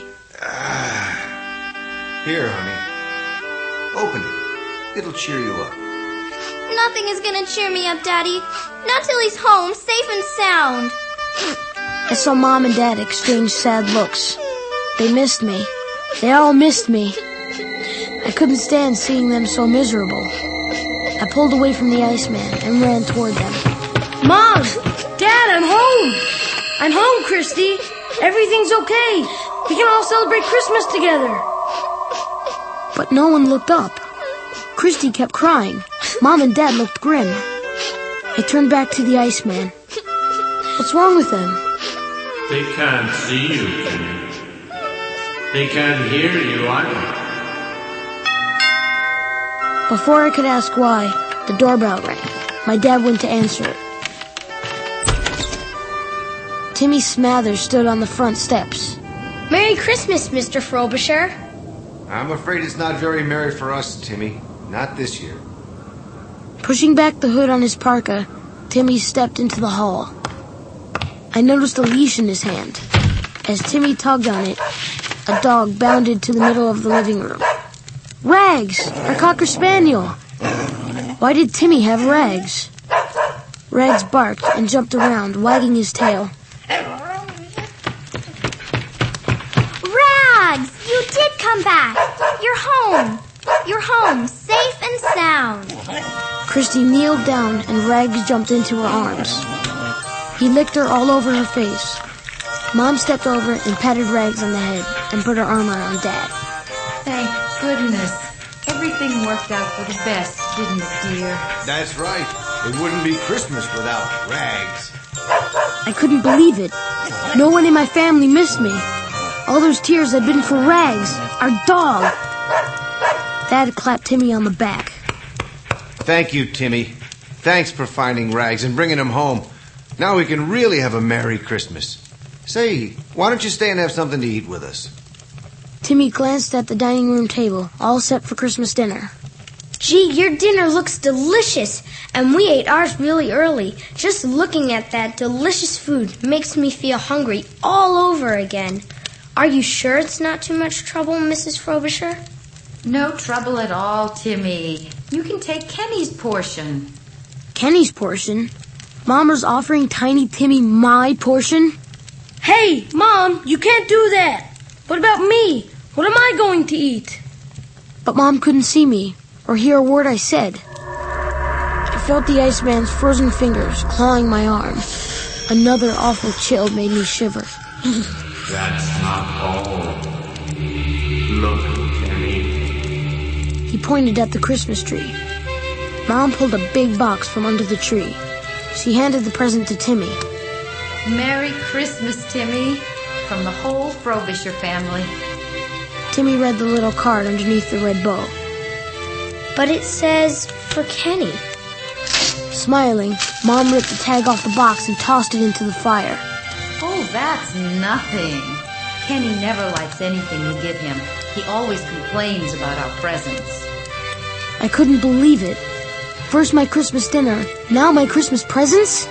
Here, honey. Open it. It'll cheer you up. Nothing is gonna cheer me up, Daddy. Not till he's home, safe and sound. I saw Mom and Dad exchange sad looks. They missed me. They all missed me. I couldn't stand seeing them so miserable. I pulled away from the Iceman and ran toward them. Mom! Dad, I'm home! I'm home, Christy! Everything's okay! We can all celebrate Christmas together! But no one looked up. Christy kept crying. Mom and Dad looked grim. I turned back to the Iceman. What's wrong with them? They can't see you, Kenny. They can't hear you either. Before I could ask why, the doorbell rang. My dad went to answer it. Timmy Smathers stood on the front steps. Merry Christmas, Mr. Frobisher. I'm afraid it's not very merry for us, Timmy. Not this year. Pushing back the hood on his parka, Timmy stepped into the hall. I noticed a leash in his hand. As Timmy tugged on it, a dog bounded to the middle of the living room. Rags! Our Cocker Spaniel! Why did Timmy have Rags? Rags barked and jumped around, wagging his tail. Rags! You did come back! You're home! You're home, safe and sound. Christy kneeled down and Rags jumped into her arms. He licked her all over her face. Mom stepped over and patted Rags on the head and put her arm around Dad. Thank goodness. Everything worked out for the best, didn't it, dear? That's right. It wouldn't be Christmas without Rags. I couldn't believe it. No one in my family missed me. All those tears had been for Rags, our dog. Dad clapped Timmy on the back. Thank you, Timmy. Thanks for finding Rags and bringing him home. Now we can really have a Merry Christmas. Say, why don't you stay and have something to eat with us? Timmy glanced at the dining room table, all set for Christmas dinner. Gee, your dinner looks delicious, and we ate ours really early. Just looking at that delicious food makes me feel hungry all over again. Are you sure it's not too much trouble, Mrs. Frobisher? No trouble at all, Timmy. You can take Kenny's portion. Kenny's portion? Mom was offering Tiny Timmy my portion? Hey, Mom, you can't do that. What about me? What am I going to eat? But Mom couldn't see me or hear a word I said. I felt the Iceman's frozen fingers clawing my arm. Another awful chill made me shiver. That's not all. Look, Kenny. He pointed at the Christmas tree. Mom pulled a big box from under the tree. She handed the present to Timmy. Merry Christmas, Timmy, from the whole Frobisher family. Timmy read the little card underneath the red bow. But it says, for Kenny. Smiling, Mom ripped the tag off the box and tossed it into the fire. Oh, that's nothing. Kenny never likes anything we give him. He always complains about our presents. I couldn't believe it. First my Christmas dinner, now my Christmas presents?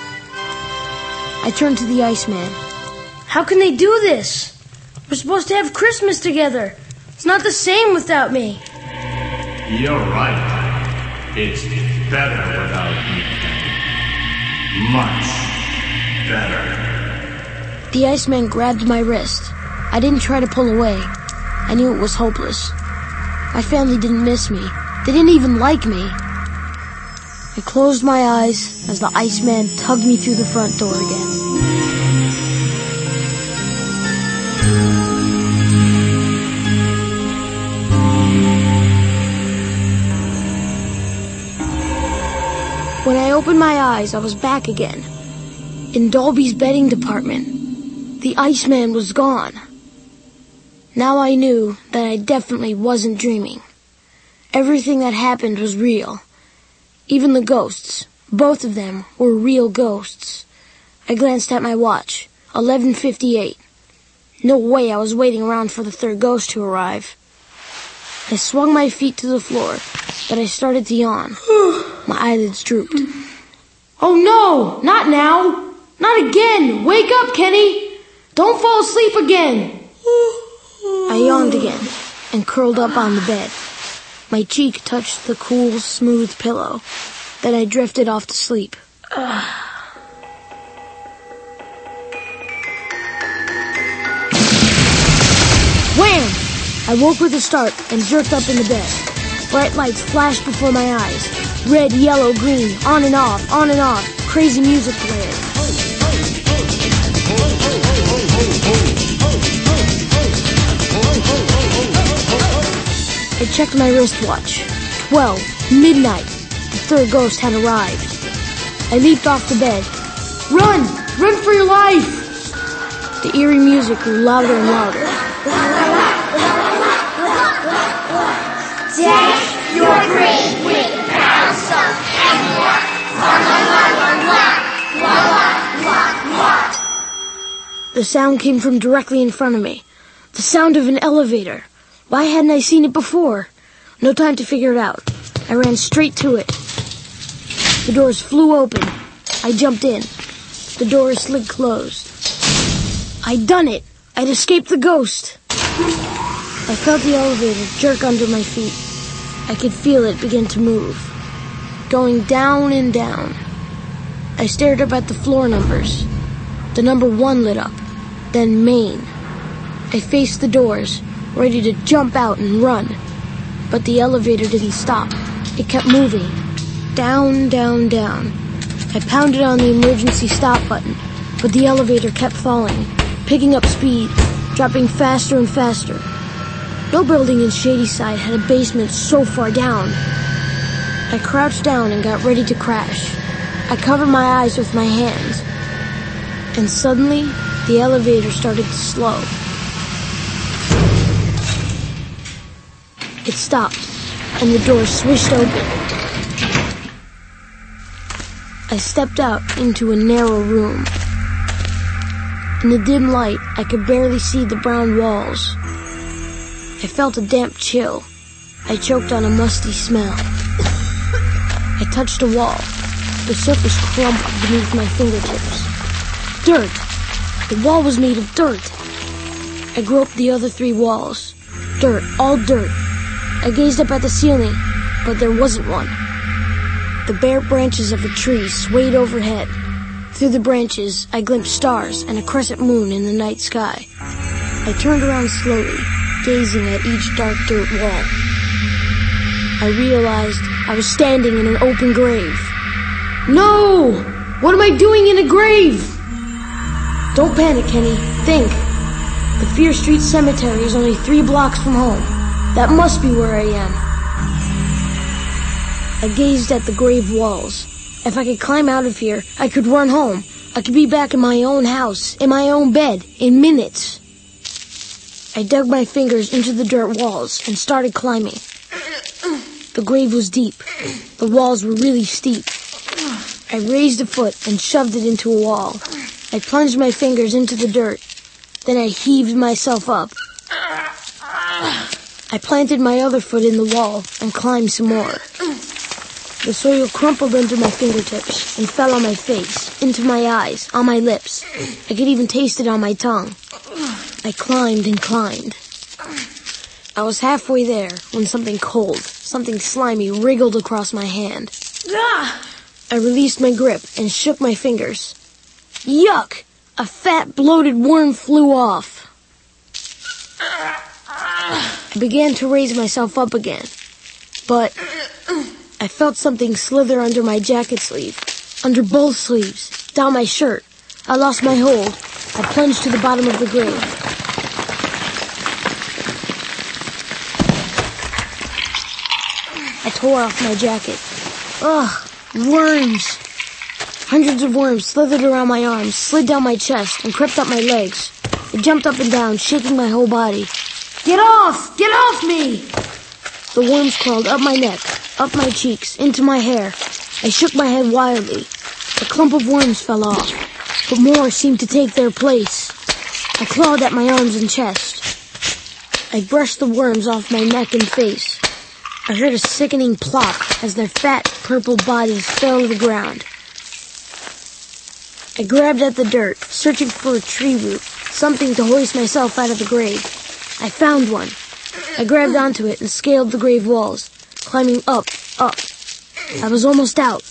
I turned to the Iceman. How can they do this? We're supposed to have Christmas together. It's not the same without me. You're right. It's better without me. Much better. The Iceman grabbed my wrist. I didn't try to pull away. I knew it was hopeless. My family didn't miss me. They didn't even like me. I closed my eyes as the Iceman tugged me through the front door again. When I opened my eyes, I was back again. In Dolby's bedding department. The Iceman was gone. Now I knew that I definitely wasn't dreaming. Everything that happened was real. Even the ghosts, both of them, were real ghosts. I glanced at my watch, 11:58. No way I was waiting around for the third ghost to arrive. I swung my feet to the floor, but I started to yawn. My eyelids drooped. Oh no, not now. Not again. Wake up, Kenny. Don't fall asleep again. I yawned again and curled up on the bed. My cheek touched the cool, smooth pillow. Then I drifted off to sleep. Wham! I woke with a start and jerked up in the bed. Bright lights flashed before my eyes. Red, yellow, green, on and off, crazy music blared. I checked my wristwatch. 12, midnight. The third ghost had arrived. I leaped off the bed. Run! Run for your life! The eerie music grew louder and louder. Death, your great big council, and what? The sound came from directly in front of me. The sound of an elevator. Why hadn't I seen it before? No time to figure it out. I ran straight to it. The doors flew open. I jumped in. The doors slid closed. I'd done it. I'd escaped the ghost. I felt the elevator jerk under my feet. I could feel it begin to move. Going down and down. I stared up at the floor numbers. The number 1 lit up. Then Main. I faced the doors, ready to jump out and run. But the elevator didn't stop. It kept moving. Down, down, down. I pounded on the emergency stop button, but the elevator kept falling, picking up speed, dropping faster and faster. No building in Shadyside had a basement so far down. I crouched down and got ready to crash. I covered my eyes with my hands. And suddenly, the elevator started to slow. It stopped, and the door swished open. I stepped out into a narrow room. In the dim light, I could barely see the brown walls. I felt a damp chill. I choked on a musty smell. I touched a wall. The surface crumbled beneath my fingertips. Dirt! The wall was made of dirt. I groped the other 3 walls. Dirt, all dirt. I gazed up at the ceiling, but there wasn't one. The bare branches of a tree swayed overhead. Through the branches, I glimpsed stars and a crescent moon in the night sky. I turned around slowly, gazing at each dark dirt wall. I realized I was standing in an open grave. No! What am I doing in a grave? Don't panic, Kenny. Think. The Fear Street Cemetery is only 3 blocks from home. That must be where I am. I gazed at the grave walls. If I could climb out of here, I could run home. I could be back in my own house, in my own bed, in minutes. I dug my fingers into the dirt walls and started climbing. The grave was deep. The walls were really steep. I raised a foot and shoved it into a wall. I plunged my fingers into the dirt. Then I heaved myself up. I planted my other foot in the wall and climbed some more. The soil crumpled under my fingertips and fell on my face, into my eyes, on my lips. I could even taste it on my tongue. I climbed and climbed. I was halfway there when something cold, something slimy wriggled across my hand. I released my grip and shook my fingers. Yuck! A fat, bloated worm flew off. I began to raise myself up again, but I felt something slither under my jacket sleeve, under both sleeves, down my shirt. I lost my hold. I plunged to the bottom of the grave. I tore off my jacket. Ugh, worms. Hundreds of worms slithered around my arms, slid down my chest, and crept up my legs. They jumped up and down, shaking my whole body. Get off! Get off me! The worms crawled up my neck, up my cheeks, into my hair. I shook my head wildly. A clump of worms fell off, but more seemed to take their place. I clawed at my arms and chest. I brushed the worms off my neck and face. I heard a sickening plop as their fat, purple bodies fell to the ground. I grabbed at the dirt, searching for a tree root, something to hoist myself out of the grave. I found one. I grabbed onto it and scaled the grave walls, climbing up, up. I was almost out.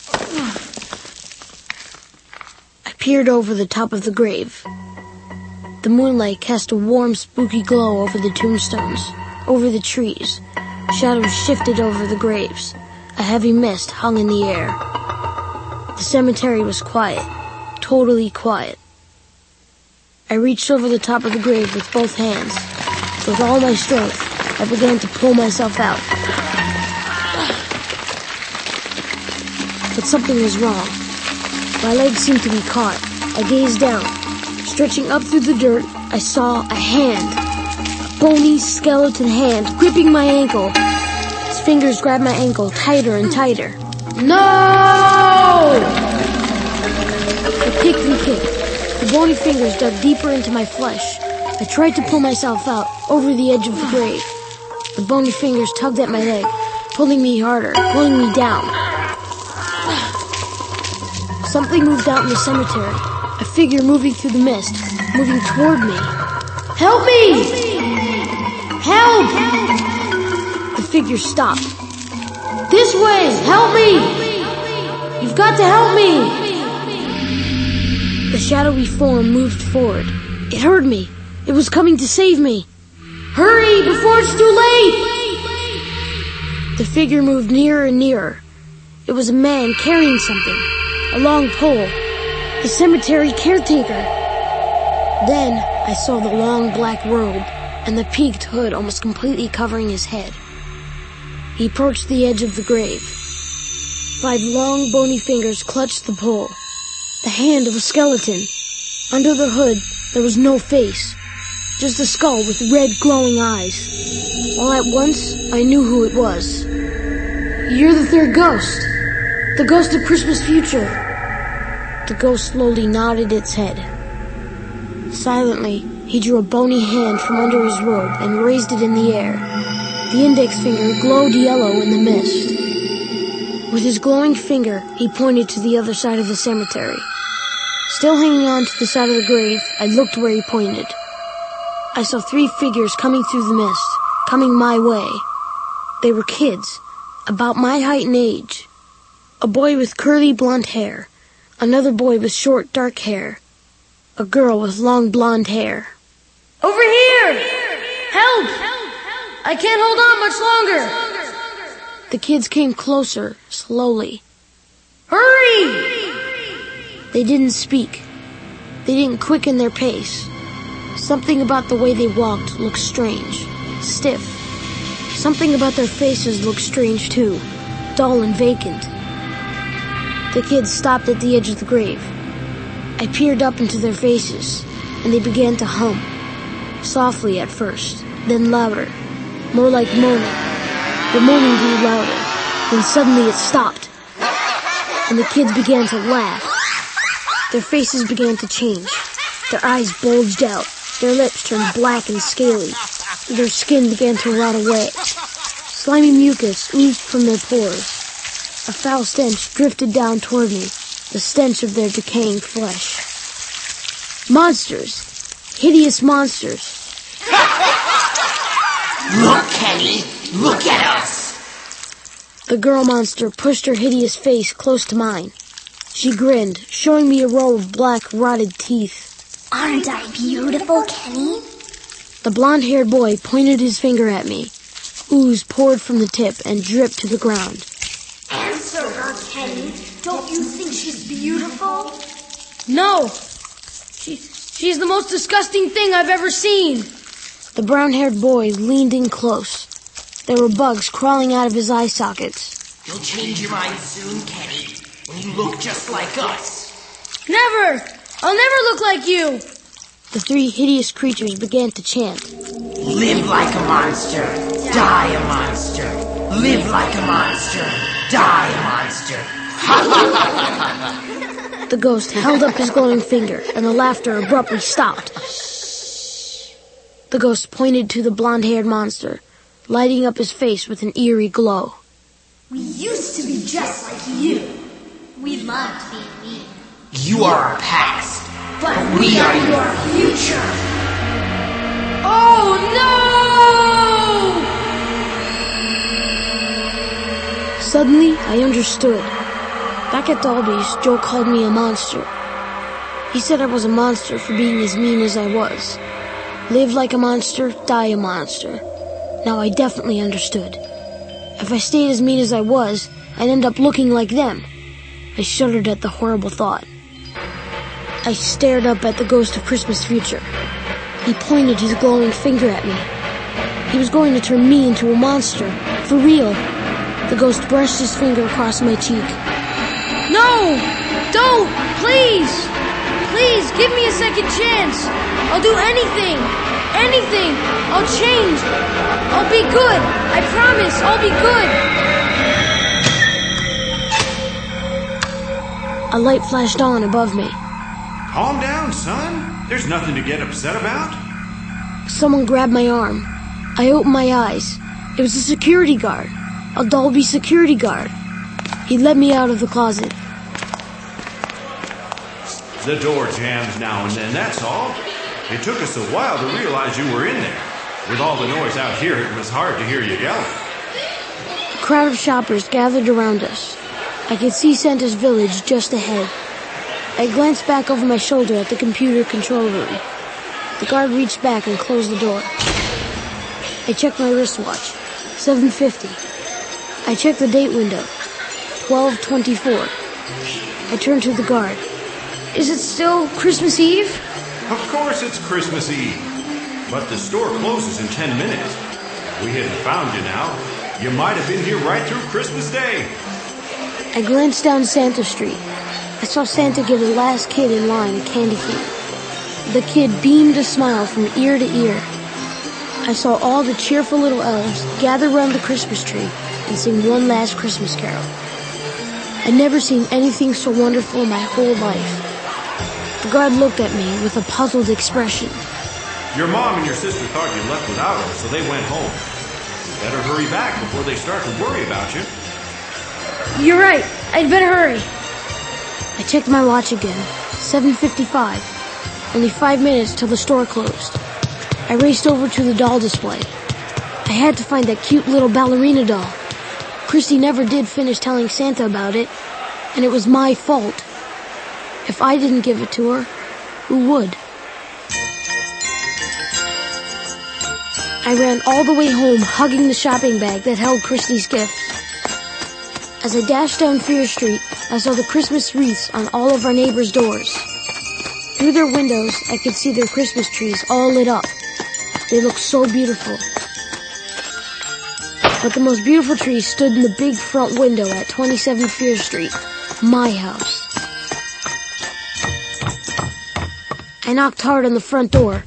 I peered over the top of the grave. The moonlight cast a warm, spooky glow over the tombstones, over the trees. Shadows shifted over the graves. A heavy mist hung in the air. The cemetery was quiet, totally quiet. I reached over the top of the grave with both hands. With all my strength, I began to pull myself out. But something was wrong. My legs seemed to be caught. I gazed down. Stretching up through the dirt, I saw a hand. A bony, skeleton hand gripping my ankle. His fingers grabbed my ankle tighter and tighter. No! I kicked and kicked. The bony fingers dug deeper into my flesh. I tried to pull myself out, over the edge of the grave. The bony fingers tugged at my leg, pulling me harder, pulling me down. Something moved out in the cemetery. A figure moving through the mist, moving toward me. Help me! Help! The figure stopped. This way! Help me! You've got to help me! The shadowy form moved forward. It heard me. It was coming to save me. Hurry, before it's too late! The figure moved nearer and nearer. It was a man carrying something. A long pole. The cemetery caretaker. Then I saw the long black robe and the peaked hood almost completely covering his head. He approached the edge of the grave. 5 long, bony fingers clutched the pole. The hand of a skeleton. Under the hood, there was no face. Just a skull with red, glowing eyes. All at once, I knew who it was. You're the third ghost. The ghost of Christmas future. The ghost slowly nodded its head. Silently, he drew a bony hand from under his robe and raised it in the air. The index finger glowed yellow in the mist. With his glowing finger, he pointed to the other side of the cemetery. Still hanging on to the side of the grave, I looked where he pointed. I saw 3 figures coming through the mist, coming my way. They were kids, about my height and age. A boy with curly blonde hair, another boy with short dark hair, a girl with long blonde hair. Over here! Help! I can't hold on much longer! The kids came closer, slowly. Hurry! They didn't speak. They didn't quicken their pace. Something about the way they walked looked strange, stiff. Something about their faces looked strange too, dull and vacant. The kids stopped at the edge of the grave. I peered up into their faces, and they began to hum. Softly at first, then louder, more like moaning. The moaning grew louder, then suddenly it stopped, and the kids began to laugh. Their faces began to change. Their eyes bulged out. Their lips turned black and scaly. Their skin began to rot away. Slimy mucus oozed from their pores. A foul stench drifted down toward me, the stench of their decaying flesh. Monsters. Hideous monsters. Look, Kenny! Look at us! The girl monster pushed her hideous face close to mine. She grinned, showing me a row of black, rotted teeth. Aren't I beautiful, Kenny? The blonde-haired boy pointed his finger at me. Ooze poured from the tip and dripped to the ground. Answer her, Kenny. Don't you think she's beautiful? No! She's the most disgusting thing I've ever seen. The brown-haired boy leaned in close. There were bugs crawling out of his eye sockets. You'll change your mind soon, Kenny, when you look just like us. Never! I'll never look like you! The 3 hideous creatures began to chant. Live like a monster, die a monster. Live like a monster, die a monster. The ghost held up his glowing finger, and the laughter abruptly stopped. The ghost pointed to the blonde-haired monster, lighting up his face with an eerie glow. We used to be just like you. We loved being mean. You are our past, but we are your future. Oh, no! Suddenly, I understood. Back at Dalby's, Joe called me a monster. He said I was a monster for being as mean as I was. Live like a monster, die a monster. Now I definitely understood. If I stayed as mean as I was, I'd end up looking like them. I shuddered at the horrible thought. I stared up at the ghost of Christmas future. He pointed his glowing finger at me. He was going to turn me into a monster. For real. The ghost brushed his finger across my cheek. No! Don't! Please! Please, give me a second chance. I'll do anything. Anything. I'll change. I'll be good. I promise I'll be good. A light flashed on above me. Calm down, son. There's nothing to get upset about. Someone grabbed my arm. I opened my eyes. It was a security guard. A Dalby security guard. He led me out of the closet. The door jams now and then, that's all. It took us a while to realize you were in there. With all the noise out here, it was hard to hear you yelling. A crowd of shoppers gathered around us. I could see Santa's village just ahead. I glanced back over my shoulder at the computer control room. The guard reached back and closed the door. I checked my wristwatch. 7:50. I checked the date window. 12:24. I turned to the guard. Is it still Christmas Eve? Of course it's Christmas Eve. But the store closes in 10 minutes. If we hadn't found you now, you might have been here right through Christmas Day. I glanced down Santa Street. I saw Santa give the last kid in line a candy cane. The kid beamed a smile from ear to ear. I saw all the cheerful little elves gather around the Christmas tree and sing one last Christmas carol. I'd never seen anything so wonderful in my whole life. The guard looked at me with a puzzled expression. Your mom and your sister thought you left without her, so they went home. You better hurry back before they start to worry about you. You're right. I'd better hurry. I checked my watch again. 7:55. Only 5 minutes till the store closed. I raced over to the doll display. I had to find that cute little ballerina doll. Christy never did finish telling Santa about it, and it was my fault. If I didn't give it to her, who would? I ran all the way home hugging the shopping bag that held Christy's gifts. As I dashed down Fear Street, I saw the Christmas wreaths on all of our neighbors' doors. Through their windows, I could see their Christmas trees all lit up. They looked so beautiful. But the most beautiful tree stood in the big front window at 27 Fear Street, my house. I knocked hard on the front door.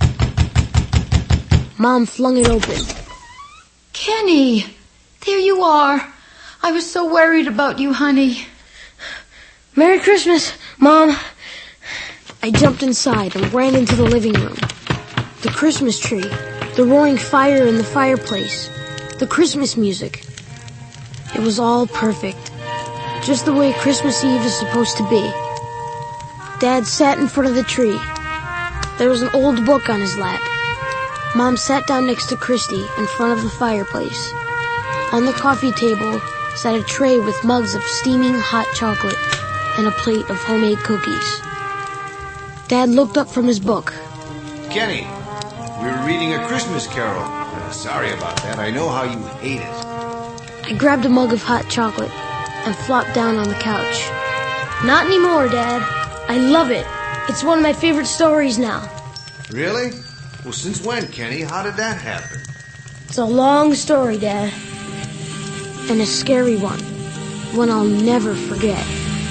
Mom flung it open. Kenny, there you are. I was so worried about you, honey. Merry Christmas, Mom. I jumped inside and ran into the living room. The Christmas tree, the roaring fire in the fireplace, the Christmas music. It was all perfect, just the way Christmas Eve is supposed to be. Dad sat in front of the tree. There was an old book on his lap. Mom sat down next to Christy in front of the fireplace. On the coffee table sat a tray with mugs of steaming hot chocolate and a plate of homemade cookies. Dad looked up from his book. Kenny, we were reading A Christmas Carol. Sorry about that. I know how you hate it. I grabbed a mug of hot chocolate and flopped down on the couch. Not anymore, Dad. I love it. It's one of my favorite stories now. Really? Well, since when, Kenny? How did that happen? It's a long story, Dad. And a scary one I'll never forget.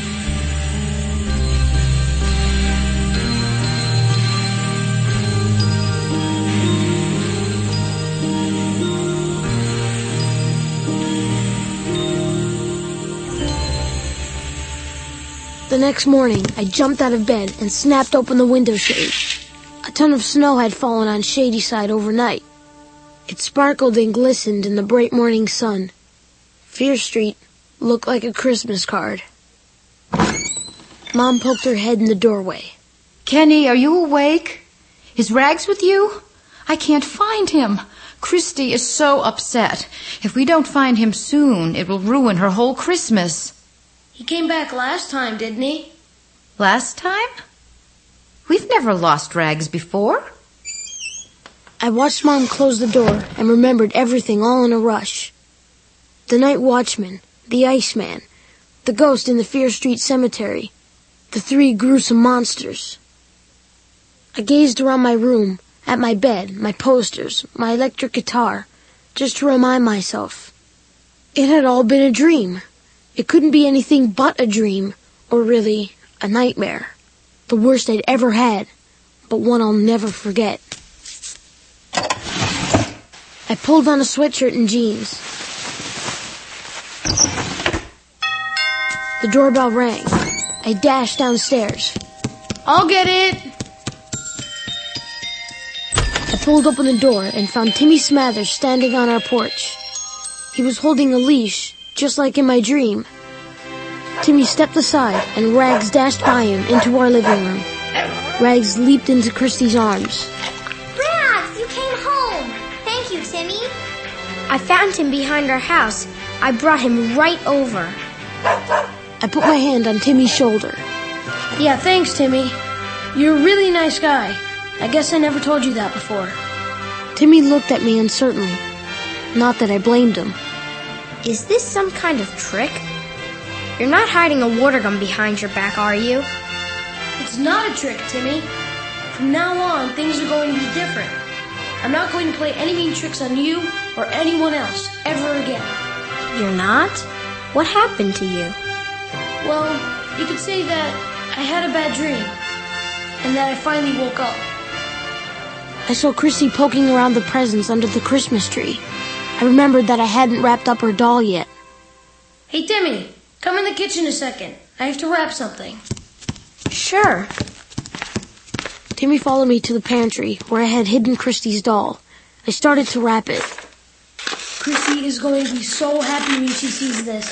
The next morning, I jumped out of bed and snapped open the window shade. A ton of snow had fallen on Shadyside overnight. It sparkled and glistened in the bright morning sun. Fear Street looked like a Christmas card. Mom poked her head in the doorway. Kenny, are you awake? Is Rags with you? I can't find him. Christy is so upset. If we don't find him soon, it will ruin her whole Christmas. He came back last time, didn't he? Last time? We've never lost Rags before. I watched Mom close the door and remembered everything all in a rush. The night watchman, the Iceman, the ghost in the Fear Street cemetery, the 3 gruesome monsters. I gazed around my room, at my bed, my posters, my electric guitar, just to remind myself. It had all been a dream. It couldn't be anything but a dream, or really, a nightmare. The worst I'd ever had, but one I'll never forget. I pulled on a sweatshirt and jeans. The doorbell rang. I dashed downstairs. I'll get it. I pulled open the door and found Timmy Smathers standing on our porch. He was holding a leash, just like in my dream. Timmy stepped aside and Rags dashed by him into our living room. Rags leaped into Christy's arms. Rags, you came home. Thank you, Timmy. I found him behind our house. I brought him right over. I put my hand on Timmy's shoulder. Yeah, thanks, Timmy. You're a really nice guy. I guess I never told you that before. Timmy looked at me uncertainly. Not that I blamed him. Is this some kind of trick? You're not hiding a water gun behind your back, are you? It's not a trick, Timmy. From now on, things are going to be different. I'm not going to play any mean tricks on you or anyone else ever again. You're not? What happened to you? Well, you could say that I had a bad dream and that I finally woke up. I saw Christy poking around the presents under the Christmas tree. I remembered that I hadn't wrapped up her doll yet. Hey, Timmy, Come in the kitchen a second. I have to wrap something. Sure. Timmy followed me to the pantry where I had hidden Christy's doll. I started to wrap it. Christy is going to be so happy when she sees this.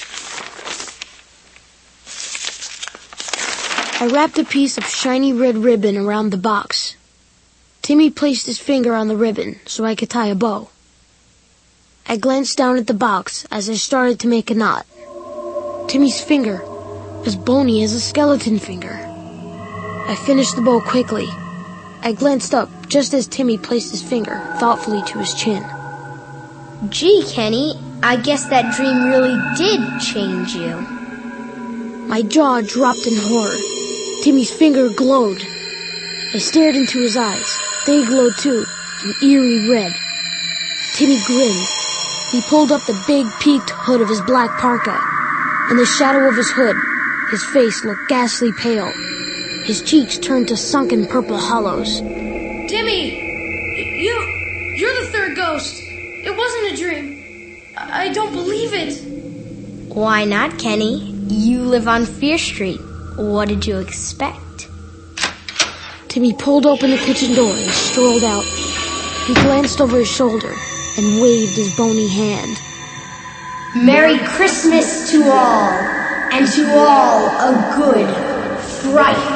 I wrapped a piece of shiny red ribbon around the box. Timmy placed his finger on the ribbon so I could tie a bow. I glanced down at the box as I started to make a knot. Timmy's finger was bony as a skeleton finger. I finished the bow quickly. I glanced up just as Timmy placed his finger thoughtfully to his chin. Gee, Kenny, I guess that dream really did change you. My jaw dropped in horror. Timmy's finger glowed. I stared into his eyes. They glowed too, an eerie red. Timmy grinned. He pulled up the big peaked hood of his black parka. In the shadow of his hood, his face looked ghastly pale. His cheeks turned to sunken purple hollows. Timmy! You're the third ghost. It wasn't a dream. I don't believe it. Why not, Kenny? You live on Fear Street. What did you expect? Timmy pulled open the kitchen door and strolled out. He glanced over his shoulder and waved his bony hand. Merry Christmas to all, and to all a good fright.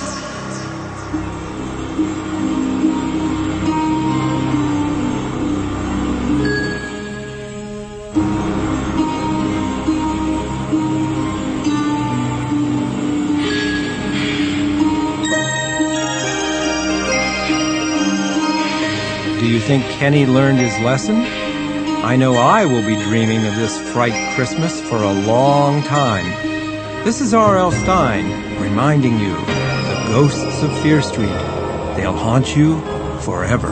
Do you think Kenny learned his lesson? I know I will be dreaming of this Fright Christmas for a long time. This is R.L. Stine reminding you, the ghosts of Fear Street, they'll haunt you forever.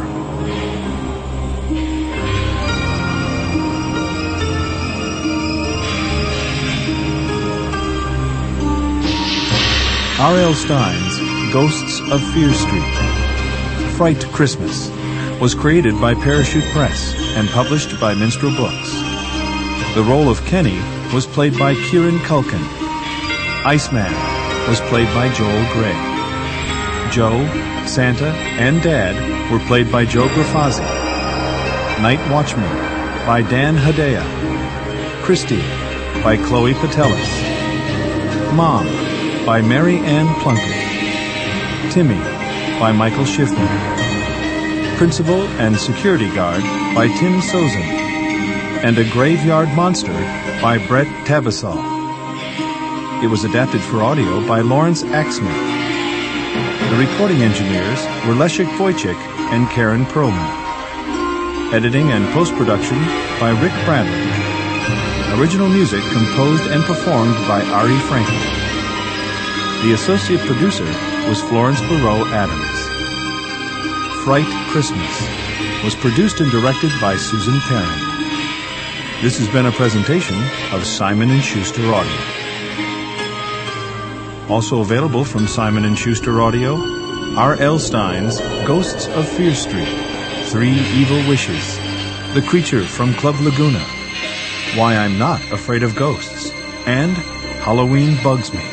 R.L. Stine's Ghosts of Fear Street. Fright Christmas was created by Parachute Press and published by Minstrel Books. The role of Kenny was played by Kieran Culkin. Iceman was played by Joel Grey. Joe, Santa, and Dad were played by Joe Grafazzi. Night Watchman by Dan Hedaya. Christy by Chloe Patelis. Mom by Mary Ann Plunkett. Timmy by Michael Schiffman. Principal and Security Guard by Tim Sozin, and A Graveyard Monster by Brett Tabasol. It was adapted for audio by Lawrence Axman. The recording engineers were Leszek Wojcik and Karen Perlman. Editing and post-production by Rick Bradley. Original music composed and performed by Ari Frankel. The associate producer was Florence Barreau Adams. Fright Christmas was produced and directed by Susan Perrin. This has been a presentation of Simon & Schuster Audio. Also available from Simon & Schuster Audio, R.L. Stine's Ghosts of Fear Street, 3 Evil Wishes, The Creature from Club Laguna, Why I'm Not Afraid of Ghosts, and Halloween Bugs Me.